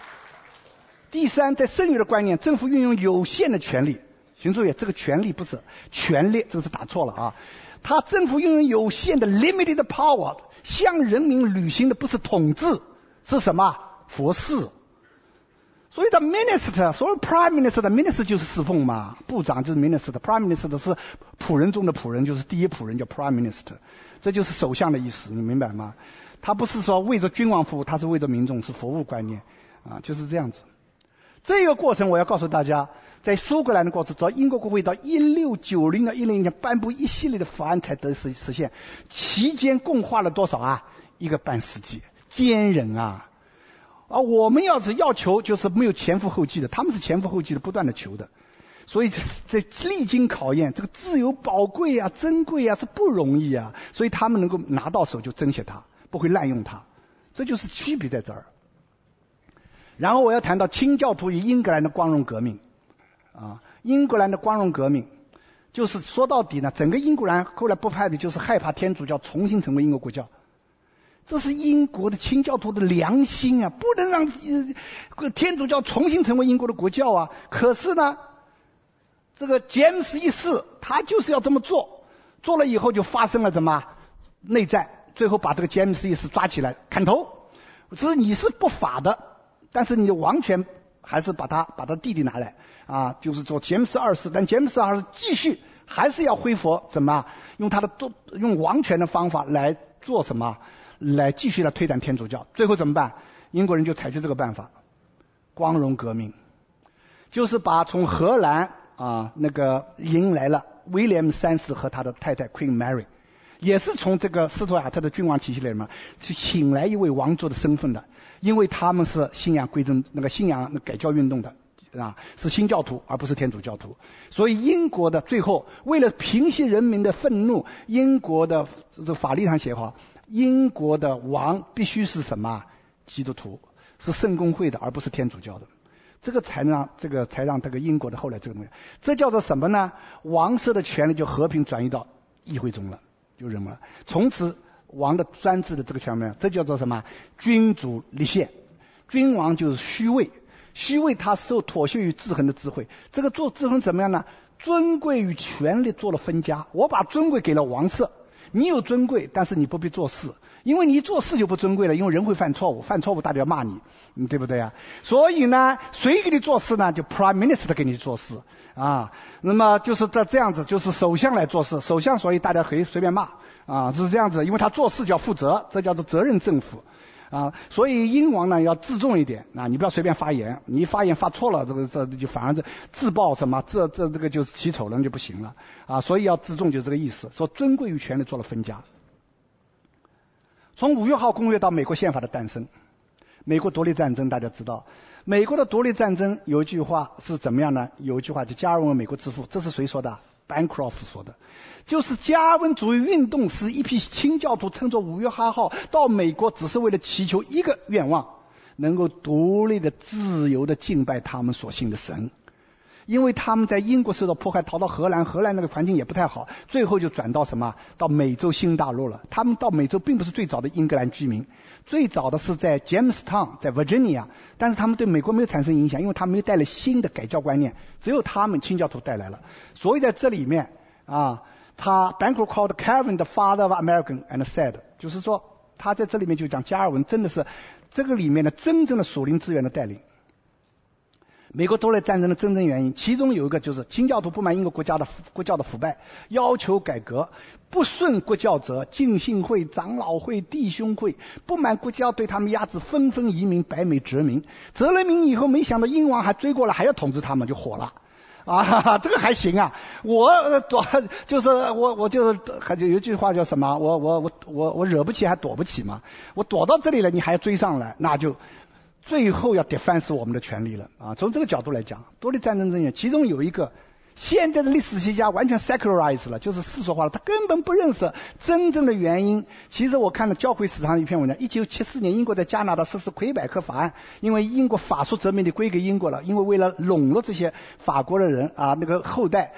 第三，在剩余的观念，政府运用有限的权利，请注意，这个权利不是权利，这个是打错了啊。他政府运用有限的 limited power， 向人民履行的不是统治，是什么？服侍。所以的 minister， 所谓 prime minister 的 minister 就是侍奉嘛，部长就是 minister，prime minister 是仆人中的仆人，就是第一仆人叫 prime minister， 这就是首相的意思，你明白吗？他不是说为着君王服务，他是为着民众，是服务观念啊，就是这样子。这个过程我要告诉大家，在苏格兰的过程，直到英国国会到一六九零到一零年颁布一系列的法案才得实实现，期间共花了多少啊？一个半世纪，坚忍啊！啊，我们要是要求就是没有前赴后继的，他们是前赴后继的，不断的求的，所以在历经考验，这个自由宝贵啊、珍贵啊，是不容易啊，所以他们能够拿到手就珍惜它，不会滥用它，这就是区别在这儿。然后我要谈到清教徒与英格兰的光荣革命啊，英格兰的光荣革命就是说到底呢，整个英格兰后来不派的就是害怕天主教重新成为英国国教。这是英国的清教徒的良心啊，不能让、呃、天主教重新成为英国的国教啊。可是呢，这个詹姆斯一世他就是要这么做，做了以后就发生了什么内战，最后把这个詹姆斯一世抓起来砍头。只是你是不法的，但是你的王权还是把他把他弟弟拿来啊，就是做詹姆斯二世，但詹姆斯二世继续还是要恢复怎么用他的用王权的方法来做什么。来继续来推展天主教，最后怎么办？英国人就采取这个办法，光荣革命，就是把从荷兰啊那个迎来了威廉三世和他的太太 Queen Mary， 也是从这个斯图亚特的君王体系里面去请来一位王族的身份的，因为他们是信仰归正那个信仰改教运动的啊，是新教徒而不是天主教徒，所以英国的最后为了平息人民的愤怒，英国的这法律上写好。英国的王必须是什么？基督徒，是圣公会的，而不是天主教的。这个才让这个才让这个英国的后来这个东西，这叫做什么呢？王室的权力就和平转移到议会中了，就什么？从此王的专制的这个强面，这叫做什么？君主立宪，君王就是虚位，虚位他受妥协于制衡的智慧。这个做制衡怎么样呢？尊贵与权力做了分家，我把尊贵给了王室。你有尊贵，但是你不必做事，因为你一做事就不尊贵了，因为人会犯错误，犯错误大家要骂你，嗯，对不对啊？所以呢，谁给你做事呢？就 Prime Minister 给你做事啊。那么就是这这样子，就是首相来做事，首相所以大家可以随便骂啊，是这样子，因为他做事就要负责，这叫做责任政府。啊，所以英王呢要自重一点啊，你不要随便发言，你发言发错了，这个这就反而是自曝什么，这这这个就是起丑了就不行了啊，所以要自重，就是这个意思。说尊贵与权力做了分家。从五月号公约到美国宪法的诞生，美国独立战争大家知道，美国的独立战争有一句话是怎么样呢？有一句话就加尔文为美国之父，这是谁说的？Bancroft 说的，就是加尔文主义运动使一批清教徒乘着五月八号到美国，只是为了祈求一个愿望，能够独立的自由的敬拜他们所信的神。因为他们在英国受到迫害，逃到荷兰，荷兰那个环境也不太好，最后就转到什么？到美洲新大陆了。他们到美洲并不是最早的英格兰居民，最早的是在 Jamestown， 在 Virginia， 但是他们对美国没有产生影响，因为他们没有带来新的改教观念，只有他们清教徒带来了。所以在这里面啊，他 Bancroft called Calvin the father of American and said， 就是说他在这里面就讲加尔文真的是这个里面的真正的属灵资源的带领。美国独立战争的真正原因，其中有一个就是清教徒不满英国国家的国教的腐败，要求改革，不顺国教者，浸信会、长老会、弟兄会不满国教对他们压制，纷纷移民北美殖民。殖了民以后，没想到英王还追过来，还要统治他们，就火了。啊，这个还行啊！我躲就是我我就是还有一句话叫什么？我我我我我惹不起还躲不起嘛！我躲到这里了，你还要追上来，那就最后要defend我们的权利了啊！从这个角度来讲，独立战争正源，其中有一个现在的历史学家完全 secularize 了，就是世俗化了，他根本不认识真正的原因。其实我看了教会史上一篇文章，一九七四年英国在加拿大实施魁北克法案，因为英国法属殖民地归给英国了，因为为了笼络这些法国的人啊那个后代，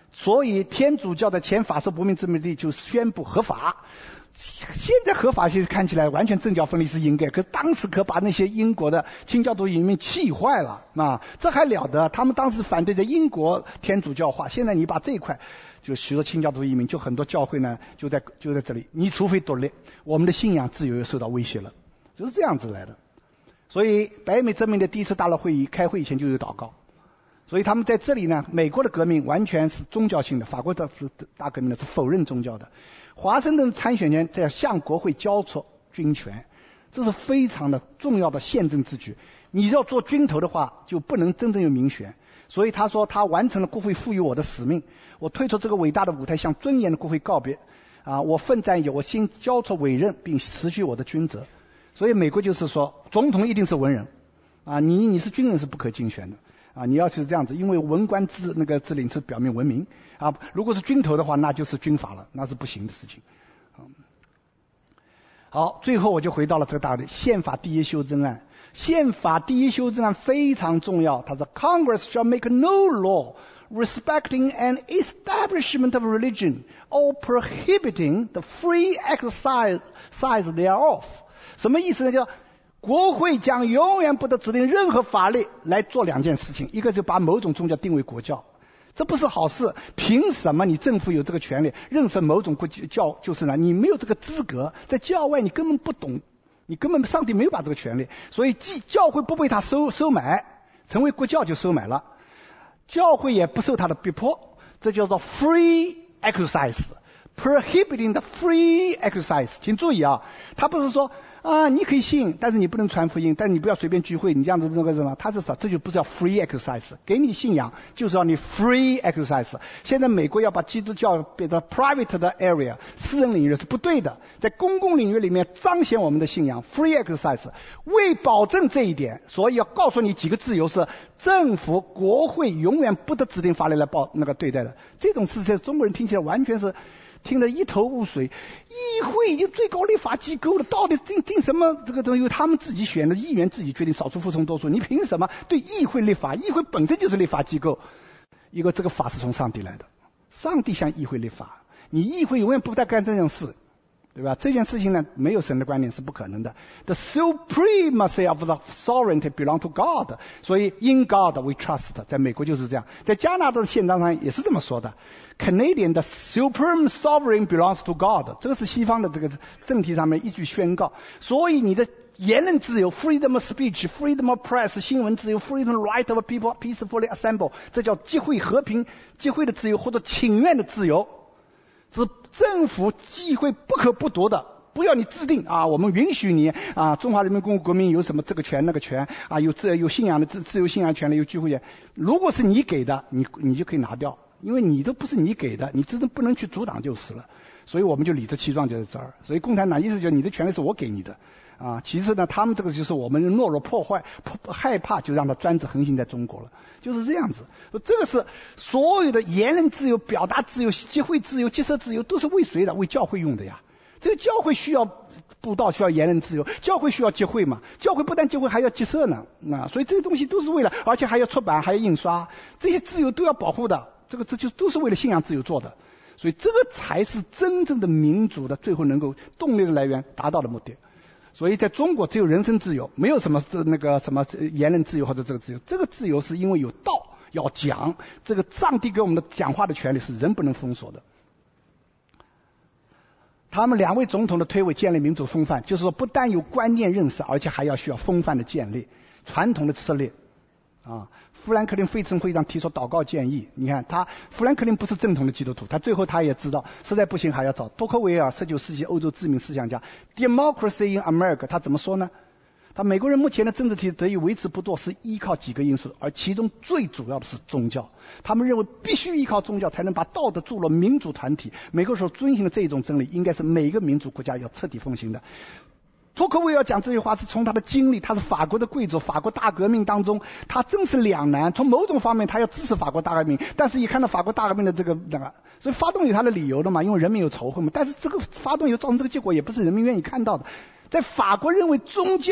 所以天主教的前法属不明殖民地就宣布合法。现在合法性看起来完全政教分离是应该，可当时可把那些英国的清教徒移民气坏了啊！这还了得？他们当时反对的英国天主教化，现在你把这一块就许多清教徒移民，就很多教会呢就在就在这里，你除非独立，我们的信仰自由又受到威胁了，就是这样子来的。所以北美征民的第一次大陆会议开会以前就有祷告，所以他们在这里呢，美国的革命完全是宗教性的，法国的大革命呢是否认宗教的。华盛顿参选人在向国会交出军权，这是非常的重要的宪政之举。你要做军头的话，就不能真正有民选。所以他说他完成了国会赋予我的使命，我退出这个伟大的舞台，向尊严的国会告别。啊，我奋战以我心交出委任，并辞去我的军责。所以美国就是说，总统一定是文人，啊，你你是军人是不可竞选的。啊，你要是这样子，因为文官制那个制领是表明文明啊，如果是军头的话，那就是军阀了，那是不行的事情。嗯、好，最后我就回到了这个大的宪法第一修正案。宪法第一修正案非常重要，它说 Congress shall make no law respecting an establishment of religion or prohibiting the free exercise thereof。什么意思呢？叫国会将永远不得指定任何法律来做两件事情，一个就把某种宗教定为国教，这不是好事。凭什么你政府有这个权利认识某种国教就是呢？你没有这个资格，在教外你根本不懂，你根本上帝没有把这个权利，所以教会不被他收收买，成为国教就收买了，教会也不受他的逼迫，这叫做 free exercise， prohibiting the free exercise。 请注意啊，他不是说啊，你可以信，但是你不能传福音，但是你不要随便聚会，你这样子那个什么，他是啥？这就不是叫 free exercise， 给你信仰就是要你 free exercise。现在美国要把基督教变成 private 的 area， 私人领域是不对的，在公共领域里面彰显我们的信仰 free exercise。为保证这一点，所以要告诉你几个自由是政府、国会永远不得指定法律来报那个对待的。这种事情中国人听起来完全是听得一头雾水，议会已经最高立法机构了，到底定定什么这个东西由他们自己选的，议员自己决定，少数服从多数，你凭什么对议会立法？议会本身就是立法机构，一个这个法是从上帝来的，上帝向议会立法，你议会永远不带干这件事，对吧？这件事情呢，没有神的观念是不可能的。The supremacy of the sovereignty belong to God， 所以 in God we trust， 在美国就是这样，在加拿大的宪章上也是这么说的。Canadian 的 supreme sovereign belongs to God， 这个是西方的这个政体上面一句宣告。所以你的言论自由 freedom of speech, freedom of press， 新闻自由 freedom right of people peacefully assemble， 这叫集会和平集会的自由或者请愿的自由，是政府机会不可不夺的，不要你制定啊，我们允许你啊，中华人民共和国民有什么这个权那个权啊，有自有信仰的自自由信仰权利，有聚会权。如果是你给的，你你就可以拿掉，因为你都不是你给的，你真的不能去阻挡就是了。所以我们就理直气壮就在这儿。所以共产党意思就是你的权利是我给你的啊。其实呢，他们这个就是我们懦弱破坏害怕，就让他专制横行在中国了，就是这样子。这个是所有的言论自由、表达自由、集会自由、结社自由都是为谁的？为教会用的呀。这个教会需要布道，需要言论自由，教会需要集会嘛，教会不但集会还要结社呢啊，所以这些东西都是为了，而且还要出版，还要印刷，这些自由都要保护的。这个这就都是为了信仰自由做的，所以这个才是真正的民主的最后能够动力的来源，达到的目的。所以在中国只有人身自由，没有什么这那个什么言论自由或者这个自由。这个自由是因为有道要讲，这个上帝给我们的讲话的权利是人不能封锁的。他们两位总统的推诿建立民主风范，就是说不但有观念认识，而且还要需要风范的建立，传统的策略啊。富兰克林费城会上提出祷告建议，你看他富兰克林不是正统的基督徒，他最后他也知道实在不行还要找多克维尔，十九世纪欧洲知名思想家 Democracy in America， 他怎么说呢？他美国人目前的政治体制得以维持不堕是依靠几个因素，而其中最主要的是宗教。他们认为必须依靠宗教才能把道德注入民主团体，美国所遵循的这一种真理应该是每一个民主国家要彻底奉行的。托克维尔讲这句话是从他的经历，他是法国的贵族，法国大革命当中他真是两难，从某种方面他要支持法国大革命，但是一看到法国大革命的这个那个，所以发动有他的理由的嘛，因为人民有仇恨嘛，但是这个发动有造成这个结果也不是人民愿意看到的。在法国认为宗教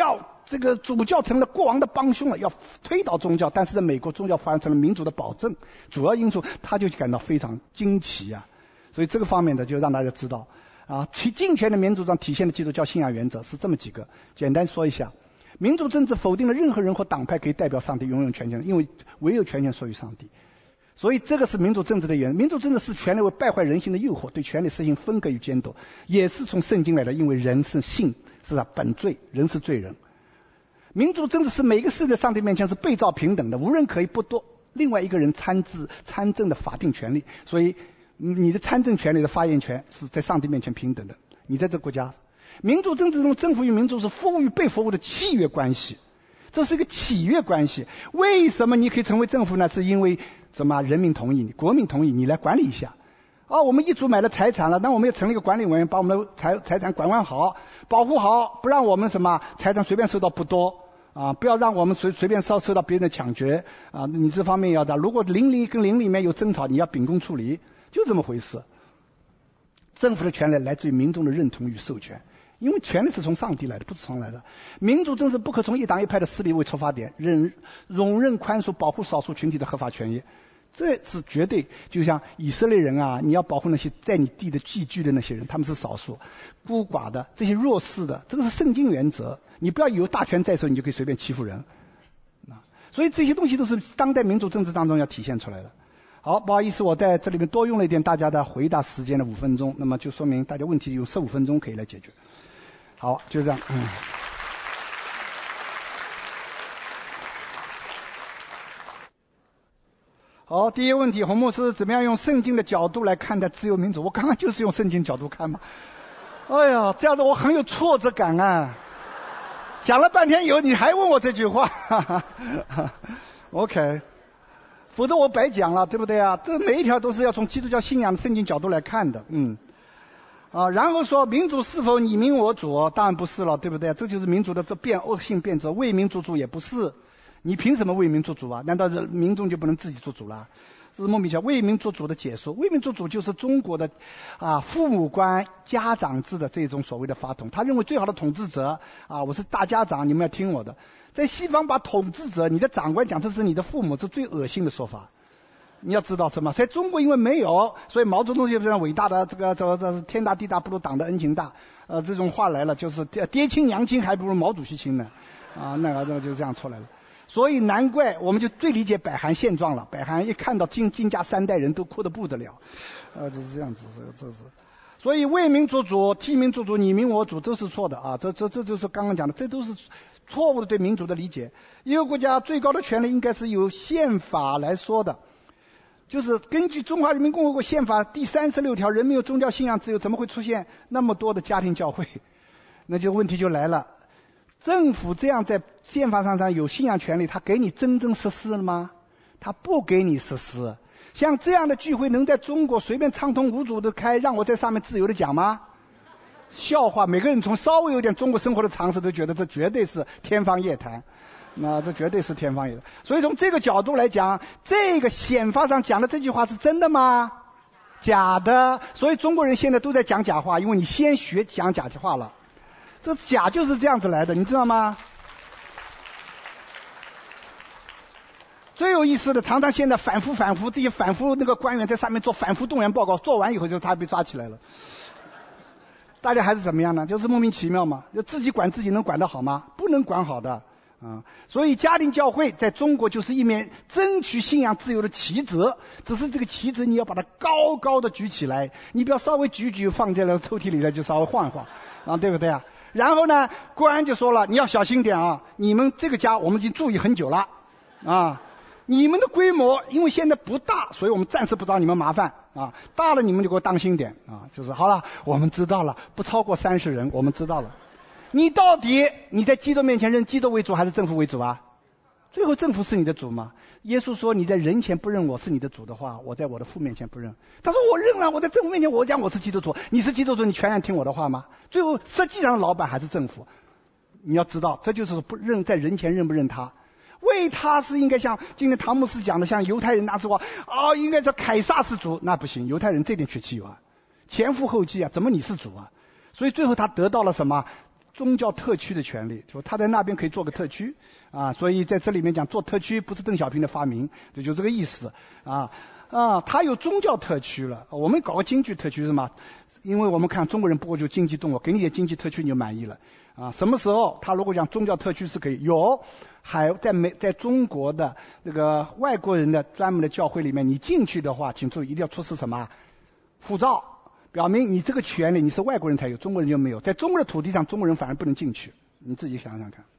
这个主教成了国王的帮凶了，要推倒宗教。但是在美国，宗教反而成了民主的保证，主要因素，他就感到非常惊奇啊。所以这个方面的就让大家知道啊，其竞权的民主上体现的基督教信仰原则是这么几个，简单说一下。民主政治否定了任何人或党派可以代表上帝拥有权权，因为唯有权权属于上帝。所以这个是民主政治的原因。民主政治是权力为败坏人性的诱惑，对权力实行分割与监督，也是从圣经来的，因为人是性是啊本罪，人是罪人。民主政治是每个世在上帝面前是被造平等的，无人可以剥夺另外一个人参治参政的法定权利。所以你的参政权利的发言权是在上帝面前平等的。你在这个国家，民主政治中，政府与民主是服务与被服务的契约关系，这是一个契约关系。为什么你可以成为政府呢？是因为什么？人民同意你，国民同意你来管理一下。哦，我们一族买了财产了，那我们要成立一个管理委员，把我们的财财产管管好，保护好，不让我们什么财产随便受到剥夺啊，不要让我们随随便受受到别人的抢劫啊。你这方面要的，如果邻里跟邻里面有争吵，你要秉公处理，就这么回事。政府的权利来自于民众的认同与授权，因为权力是从上帝来的，不是从来的。民主政治不可从一党一派的势力为出发点，忍容忍宽恕保护少数群体的合法权益，这是绝对。就像以色列人啊，你要保护那些在你地的寄居的那些人，他们是少数孤寡的这些弱势的，这个是圣经原则。你不要以为大权在手你就可以随便欺负人啊，所以这些东西都是当代民主政治当中要体现出来的。好，不好意思，我在这里面多用了一点大家的回答时间的五分钟，那么就说明大家问题有十五分钟可以来解决。好，就这样。嗯。好，第一个问题，洪牧师怎么样用圣经的角度来看待自由民主？我刚刚就是用圣经角度看嘛。哎呀，这样子我很有挫折感啊！讲了半天以后，你还问我这句话，OK。否则我白讲了，对不对啊？这每一条都是要从基督教信仰的圣经角度来看的，嗯，啊，然后说民主是否你民我主？当然不是了，对不对？这就是民主的变恶性变则，为民做主也不是，你凭什么为民做主啊？难道是民众就不能自己做主了？这是莫名其妙。为民做主的解说，为民做主就是中国的啊父母官家长制的这种所谓的法统，他认为最好的统治者啊，我是大家长，你们要听我的。在西方把统治者你的长官讲这是你的父母，是最恶心的说法。你要知道什么？在中国因为没有，所以毛泽东就这样伟大的这个这个这天大地大不如党的恩情大，呃这种话来了，就是爹亲娘亲还不如毛主席亲呢，啊那个那个就这样出来了。所以难怪我们就最理解北韩现状了。北韩一看到金金家三代人都哭得不得了，呃就是这样子，这这是。所以为民做主、替民做主、你民我主都是错的啊！这这这就是刚刚讲的，这都是错误的对民主的理解。一个国家最高的权力应该是由宪法来说的，就是根据中华人民共和国宪法第三十六条，人民有宗教信仰自由，怎么会出现那么多的家庭教会？那就问题就来了，政府这样在宪法上上有信仰权利，他给你真正实施了吗？他不给你实施。像这样的聚会能在中国随便畅通无阻的开，让我在上面自由的讲吗？笑话，每个人从稍微有点中国生活的常识都觉得这绝对是天方夜谭，那这绝对是天方夜谭。所以从这个角度来讲，这个宪法上讲的这句话是真的吗？假的。所以中国人现在都在讲假话，因为你先学讲假话了，这假就是这样子来的，你知道吗？最有意思的，常常现在反复反复，这些反复那个官员在上面做反复动员报告，做完以后就他被抓起来了。大家还是怎么样呢？就是莫名其妙嘛，就自己管自己能管得好吗？不能管好的啊。所以家庭教会在中国就是一面争取信仰自由的旗帜，只是这个旗帜你要把它高高的举起来，你不要稍微举举放在了抽屉里了就稍微晃一晃啊，对不对啊？然后呢，国安就说了，你要小心点啊，你们这个家我们已经注意很久了啊。你们的规模因为现在不大，所以我们暂时不找你们麻烦啊，大了你们就给我当心点啊，就是好了，我们知道了，不超过三十人，我们知道了。你到底你在基督面前认基督为主还是政府为主啊？最后政府是你的主吗？耶稣说你在人前不认我是你的主的话，我在我的父面前不认。他说我认了，我在政府面前我讲我是基督徒，你是基督徒，你全然听我的话吗？最后实际上老板还是政府。你要知道，这就是不认，在人前认不认他。为他是应该像今天唐牧师讲的，像犹太人那时候啊，应该说凯撒是主，那不行，犹太人这点缺气有啊，前赴后继啊，怎么你是主啊？所以最后他得到了什么？ 宗教特区的权利，就他在那边可以做个特区啊，所以在这里面讲做特区不是邓小平的发明，这就这个意思啊啊，他有宗教特区了，我们搞个经济特区是吗？因为我们看中国人不过就经济动物，给你点经济特区你就满意了啊。什么时候他如果讲宗教特区是可以有，还在美在中国的那个外国人的专门的教会里面，你进去的话，请注意一定要出示什么护照，表明你这个权利你是外国人才有，中国人就没有。在中国的土地上，中国人反而不能进去，你自己想想看。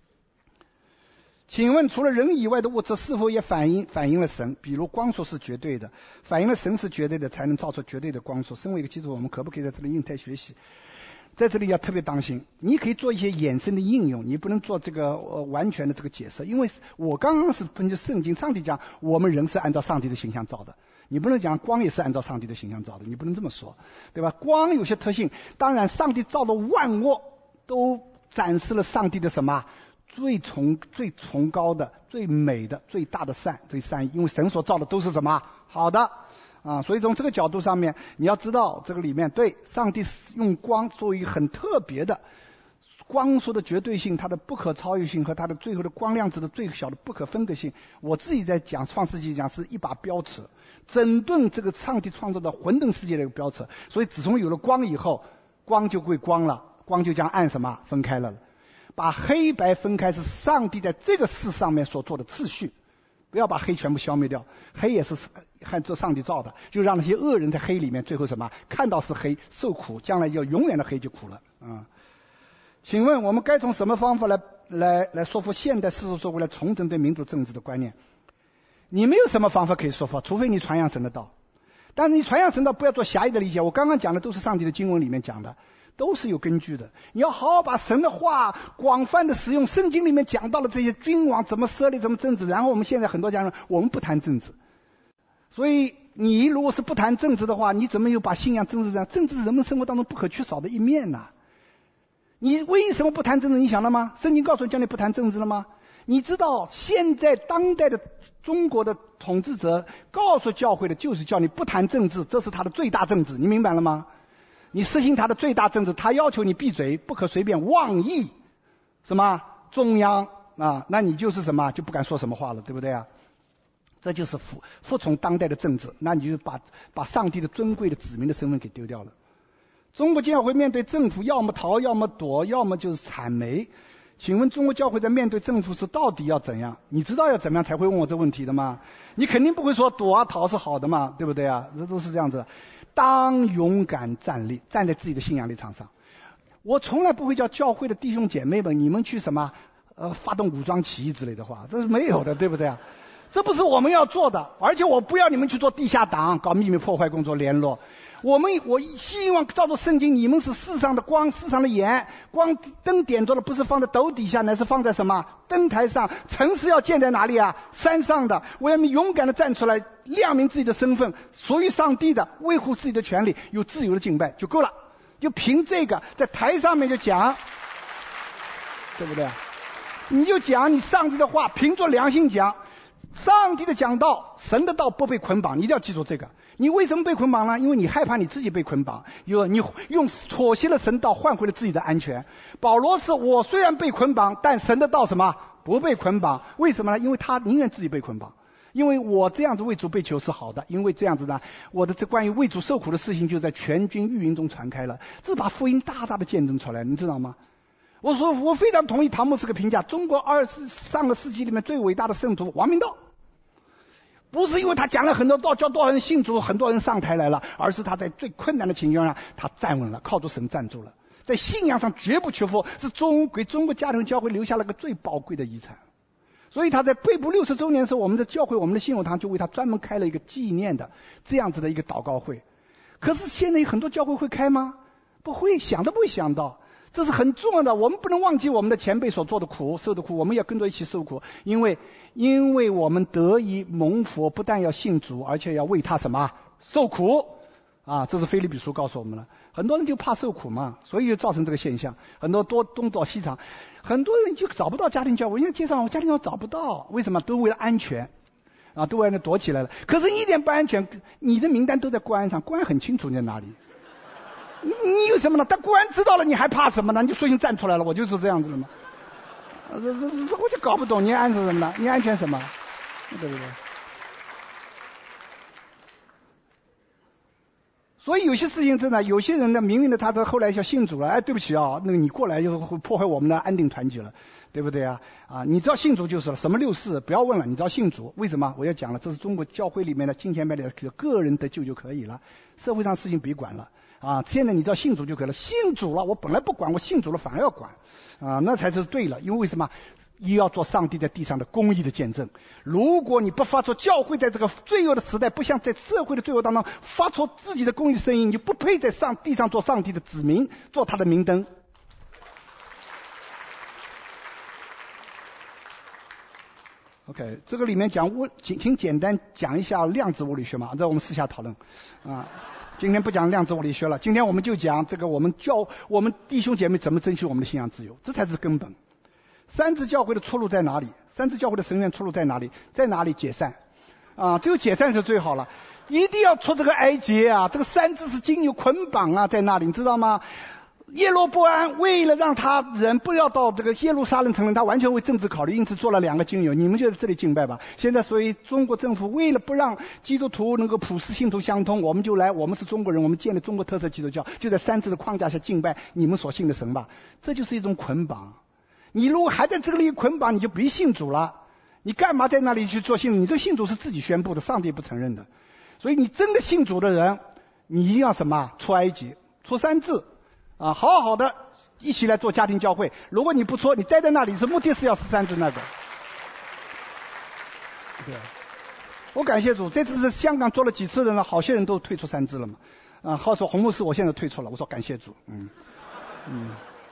请问除了人以外的物质是否也反映反映了神？比如光速是绝对的，反映了神是绝对的，才能造出绝对的光速。身为一个基督徒，我们可不可以在这里应态学习？在这里要特别当心，你可以做一些衍生的应用，你不能做这个、呃、完全的这个解释。因为我刚刚是根据圣经，上帝讲我们人是按照上帝的形象造的，你不能讲光也是按照上帝的形象造的，你不能这么说，对吧？光有些特性，当然上帝造的万物都展示了上帝的什么最崇最崇高的最美的最大的善，最善意，因为神所造的都是什么好的啊，所以从这个角度上面你要知道这个里面对上帝用光作为很特别的光速的绝对性，它的不可超越性和它的最后的光量子的最小的不可分割性。我自己在讲创世纪讲是一把标尺，整顿这个上帝创造的混沌世界的一个标尺。所以自从有了光以后，光就归光了，光就将暗什么分开了，把黑白分开是上帝在这个世上面所做的次序，不要把黑全部消灭掉，黑也是按照上帝造的，就让那些恶人在黑里面最后什么看到是黑受苦，将来要永远的黑就苦了啊、嗯！请问我们该从什么方法来来来说服现代世俗社会来重整对民主政治的观念？你没有什么方法可以说服，除非你传扬神的道。但是你传扬神道不要做狭义的理解，我刚刚讲的都是上帝的经文里面讲的，都是有根据的。你要好好把神的话广泛的使用，圣经里面讲到了这些君王怎么设立怎么政治，然后我们现在很多家人我们不谈政治，所以你如果是不谈政治的话，你怎么又把信仰政治这样？政治是人们生活当中不可缺少的一面呢、啊？你为什么不谈政治？你想了吗？圣经告诉你叫你不谈政治了吗？你知道现在当代的中国的统治者告诉教会的就是叫你不谈政治，这是他的最大政治，你明白了吗？你实行他的最大政治，他要求你闭嘴，不可随便妄议什么中央啊，那你就是什么就不敢说什么话了，对不对啊？这就是服服从当代的政治，那你就把把上帝的尊贵的子民的身份给丢掉了。中国教会面对政府要么逃要么躲要么就是谄媚，请问中国教会在面对政府时到底要怎样？你知道要怎么样才会问我这问题的吗？你肯定不会说躲啊逃是好的嘛，对不对啊？这都是这样子。当勇敢站立，站在自己的信仰立场上。我从来不会叫教会的弟兄姐妹们你们去什么呃发动武装起义之类的话，这是没有的，对不对啊？这不是我们要做的，而且我不要你们去做地下党，搞秘密破坏工作联络。我们我希望照着圣经，你们是世上的光，世上的盐，光灯点着了不是放在斗底下，乃是放在什么灯台上。城市要建在哪里啊？山上的。我要你勇敢的站出来，亮明自己的身份，属于上帝的，维护自己的权利，有自由的敬拜就够了。就凭这个在台上面就讲，对不对？你就讲你上帝的话，凭着良心讲，上帝的讲道，神的道不被捆绑，你一定要记住这个。你为什么被捆绑呢？因为你害怕你自己被捆绑，有你用妥协了神道换回了自己的安全。保罗是我虽然被捆绑，但神的道什么不被捆绑？为什么呢？因为他宁愿自己被捆绑。因为我这样子为主被囚是好的，因为这样子呢，我的这关于为主受苦的事情就在全军御营中传开了，这把福音大大的见证出来，你知道吗？我说我非常同意唐牧师的评价，中国二十上个世纪里面最伟大的圣徒王明道。不是因为他讲了很多道，叫多少人信主，很多人上台来了，而是他在最困难的情况下，他站稳了，靠着神站住了，在信仰上绝不屈服，是中给中国家庭教会留下了个最宝贵的遗产。所以他在被捕六十周年的时候，我们的教会，我们的信友堂就为他专门开了一个纪念的这样子的一个祷告会。可是现在有很多教会会开吗？不会，想都不会想到。这是很重要的，我们不能忘记我们的前辈所做的苦，受的苦，我们要跟着一起受苦。因为因为我们得以蒙福，不但要信主，而且要为他什么受苦啊！这是腓立比书告诉我们了。很多人就怕受苦嘛，所以就造成这个现象。很多多东找西藏，很多人就找不到家庭教会，因为街上我家庭教会找不到，为什么？都为了安全啊，都为了躲起来了。可是你一点不安全，你的名单都在公安上，公安很清楚你在哪里。 你你有什么呢？但官知道了，你还怕什么呢？你就索性站出来了，我就是这样子的嘛。这这这我就搞不懂，你安全什么呢？你安全什么？对不对？所以有些事情真的，有些人呢，明明的他的后来要信主了，哎，对不起啊，那个你过来就会破坏我们的安定团结了，对不对啊？啊，你只要信主就是了，什么六四不要问了，你只要信主，为什么？我要讲了，这是中国教会里面的金钱派的个人得救就可以了，社会上事情别管了啊。现在你只要信主就可以了，信主了，我本来不管，我信主了反而要管啊，那才是对了，因为为什么？也要做上帝在地上的公义的见证。如果你不发出教会在这个罪恶的时代，不像在社会的罪恶当中发出自己的公义的声音，你就不配在上地上做上帝的子民，做他的明灯。OK， 这个里面讲物，请请简单讲一下量子物理学嘛，这我们私下讨论啊。今天不讲量子物理学了，今天我们就讲这个我们教我们弟兄姐妹怎么争取我们的信仰自由，这才是根本。三自教会的出路在哪里？三自教会的神院出路在哪里？在哪里解散？啊，只有解散是最好了，一定要出这个哀节啊！这个三自是经由捆绑啊，在那里你知道吗？耶罗波安为了让他人不要到这个耶路撒冷城，他完全为政治考虑，因此做了两个经由，你们就在这里敬拜吧。现在所以中国政府为了不让基督徒能够普世信徒相通，我们就来，我们是中国人，我们建立中国特色基督教，就在三自的框架下敬拜你们所信的神吧。这就是一种捆绑。你如果还在这里捆绑，你就别信主了。你干嘛在那里去做信主？你这个信主是自己宣布的，上帝不承认的。所以你真的信主的人，你一定要什么？出埃及，出三自啊，好好的一起来做家庭教会。如果你不出，你待在那里是目的是要十三自那个。对，我感谢主，这次是香港做了几次人了，好些人都退出三自了嘛。啊，好说洪牧师，我现在退出了，我说感谢主，嗯嗯。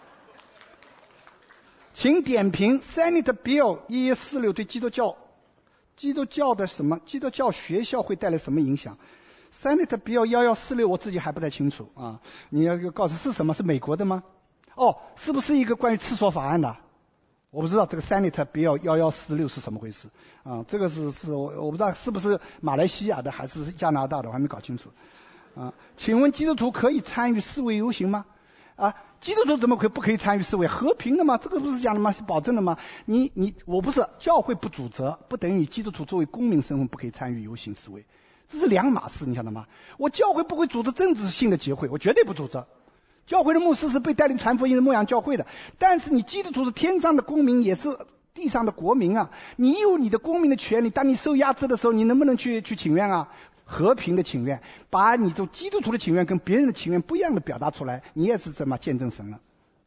请点评 Senate Bill 一一四六对基督教基督教的什么基督教学校会带来什么影响？ Senate Bill 一一四六我自己还不太清楚啊，你要告诉是什么？是美国的吗？哦，是不是一个关于厕所法案的？我不知道这个 Senate Bill 一一四六是什么回事啊？这个是是我我不知道是不是马来西亚的还是加拿大的，我还没搞清楚啊。请问基督徒可以参与示威游行吗？啊，基督徒怎么可以不可以参与示威？和平的吗？这个不是讲的吗？是保证的吗？你你我不是教会不主责，不等于基督徒作为公民身份不可以参与游行示威，这是两码事，你晓得吗？我教会不会组织政治性的集会，我绝对不组织。教会的牧师是被带领传福音的牧养教会的，但是你基督徒是天上的公民，也是地上的国民啊，你有你的公民的权利。当你受压制的时候，你能不能去去请愿啊？和平的请愿，把你做基督徒的请愿跟别人的请愿不一样的表达出来，你也是怎么见证神了。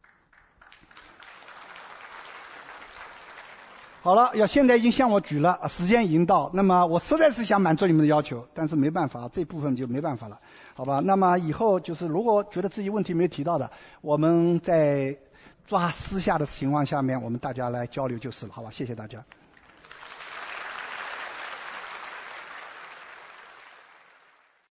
好了，要现在已经向我举了，时间已经到，那么我实在是想满足你们的要求，但是没办法，这部分就没办法了，好吧？那么以后就是如果觉得自己问题没有提到的，我们在抓私下的情况下面，我们大家来交流就是了，好吧？谢谢大家。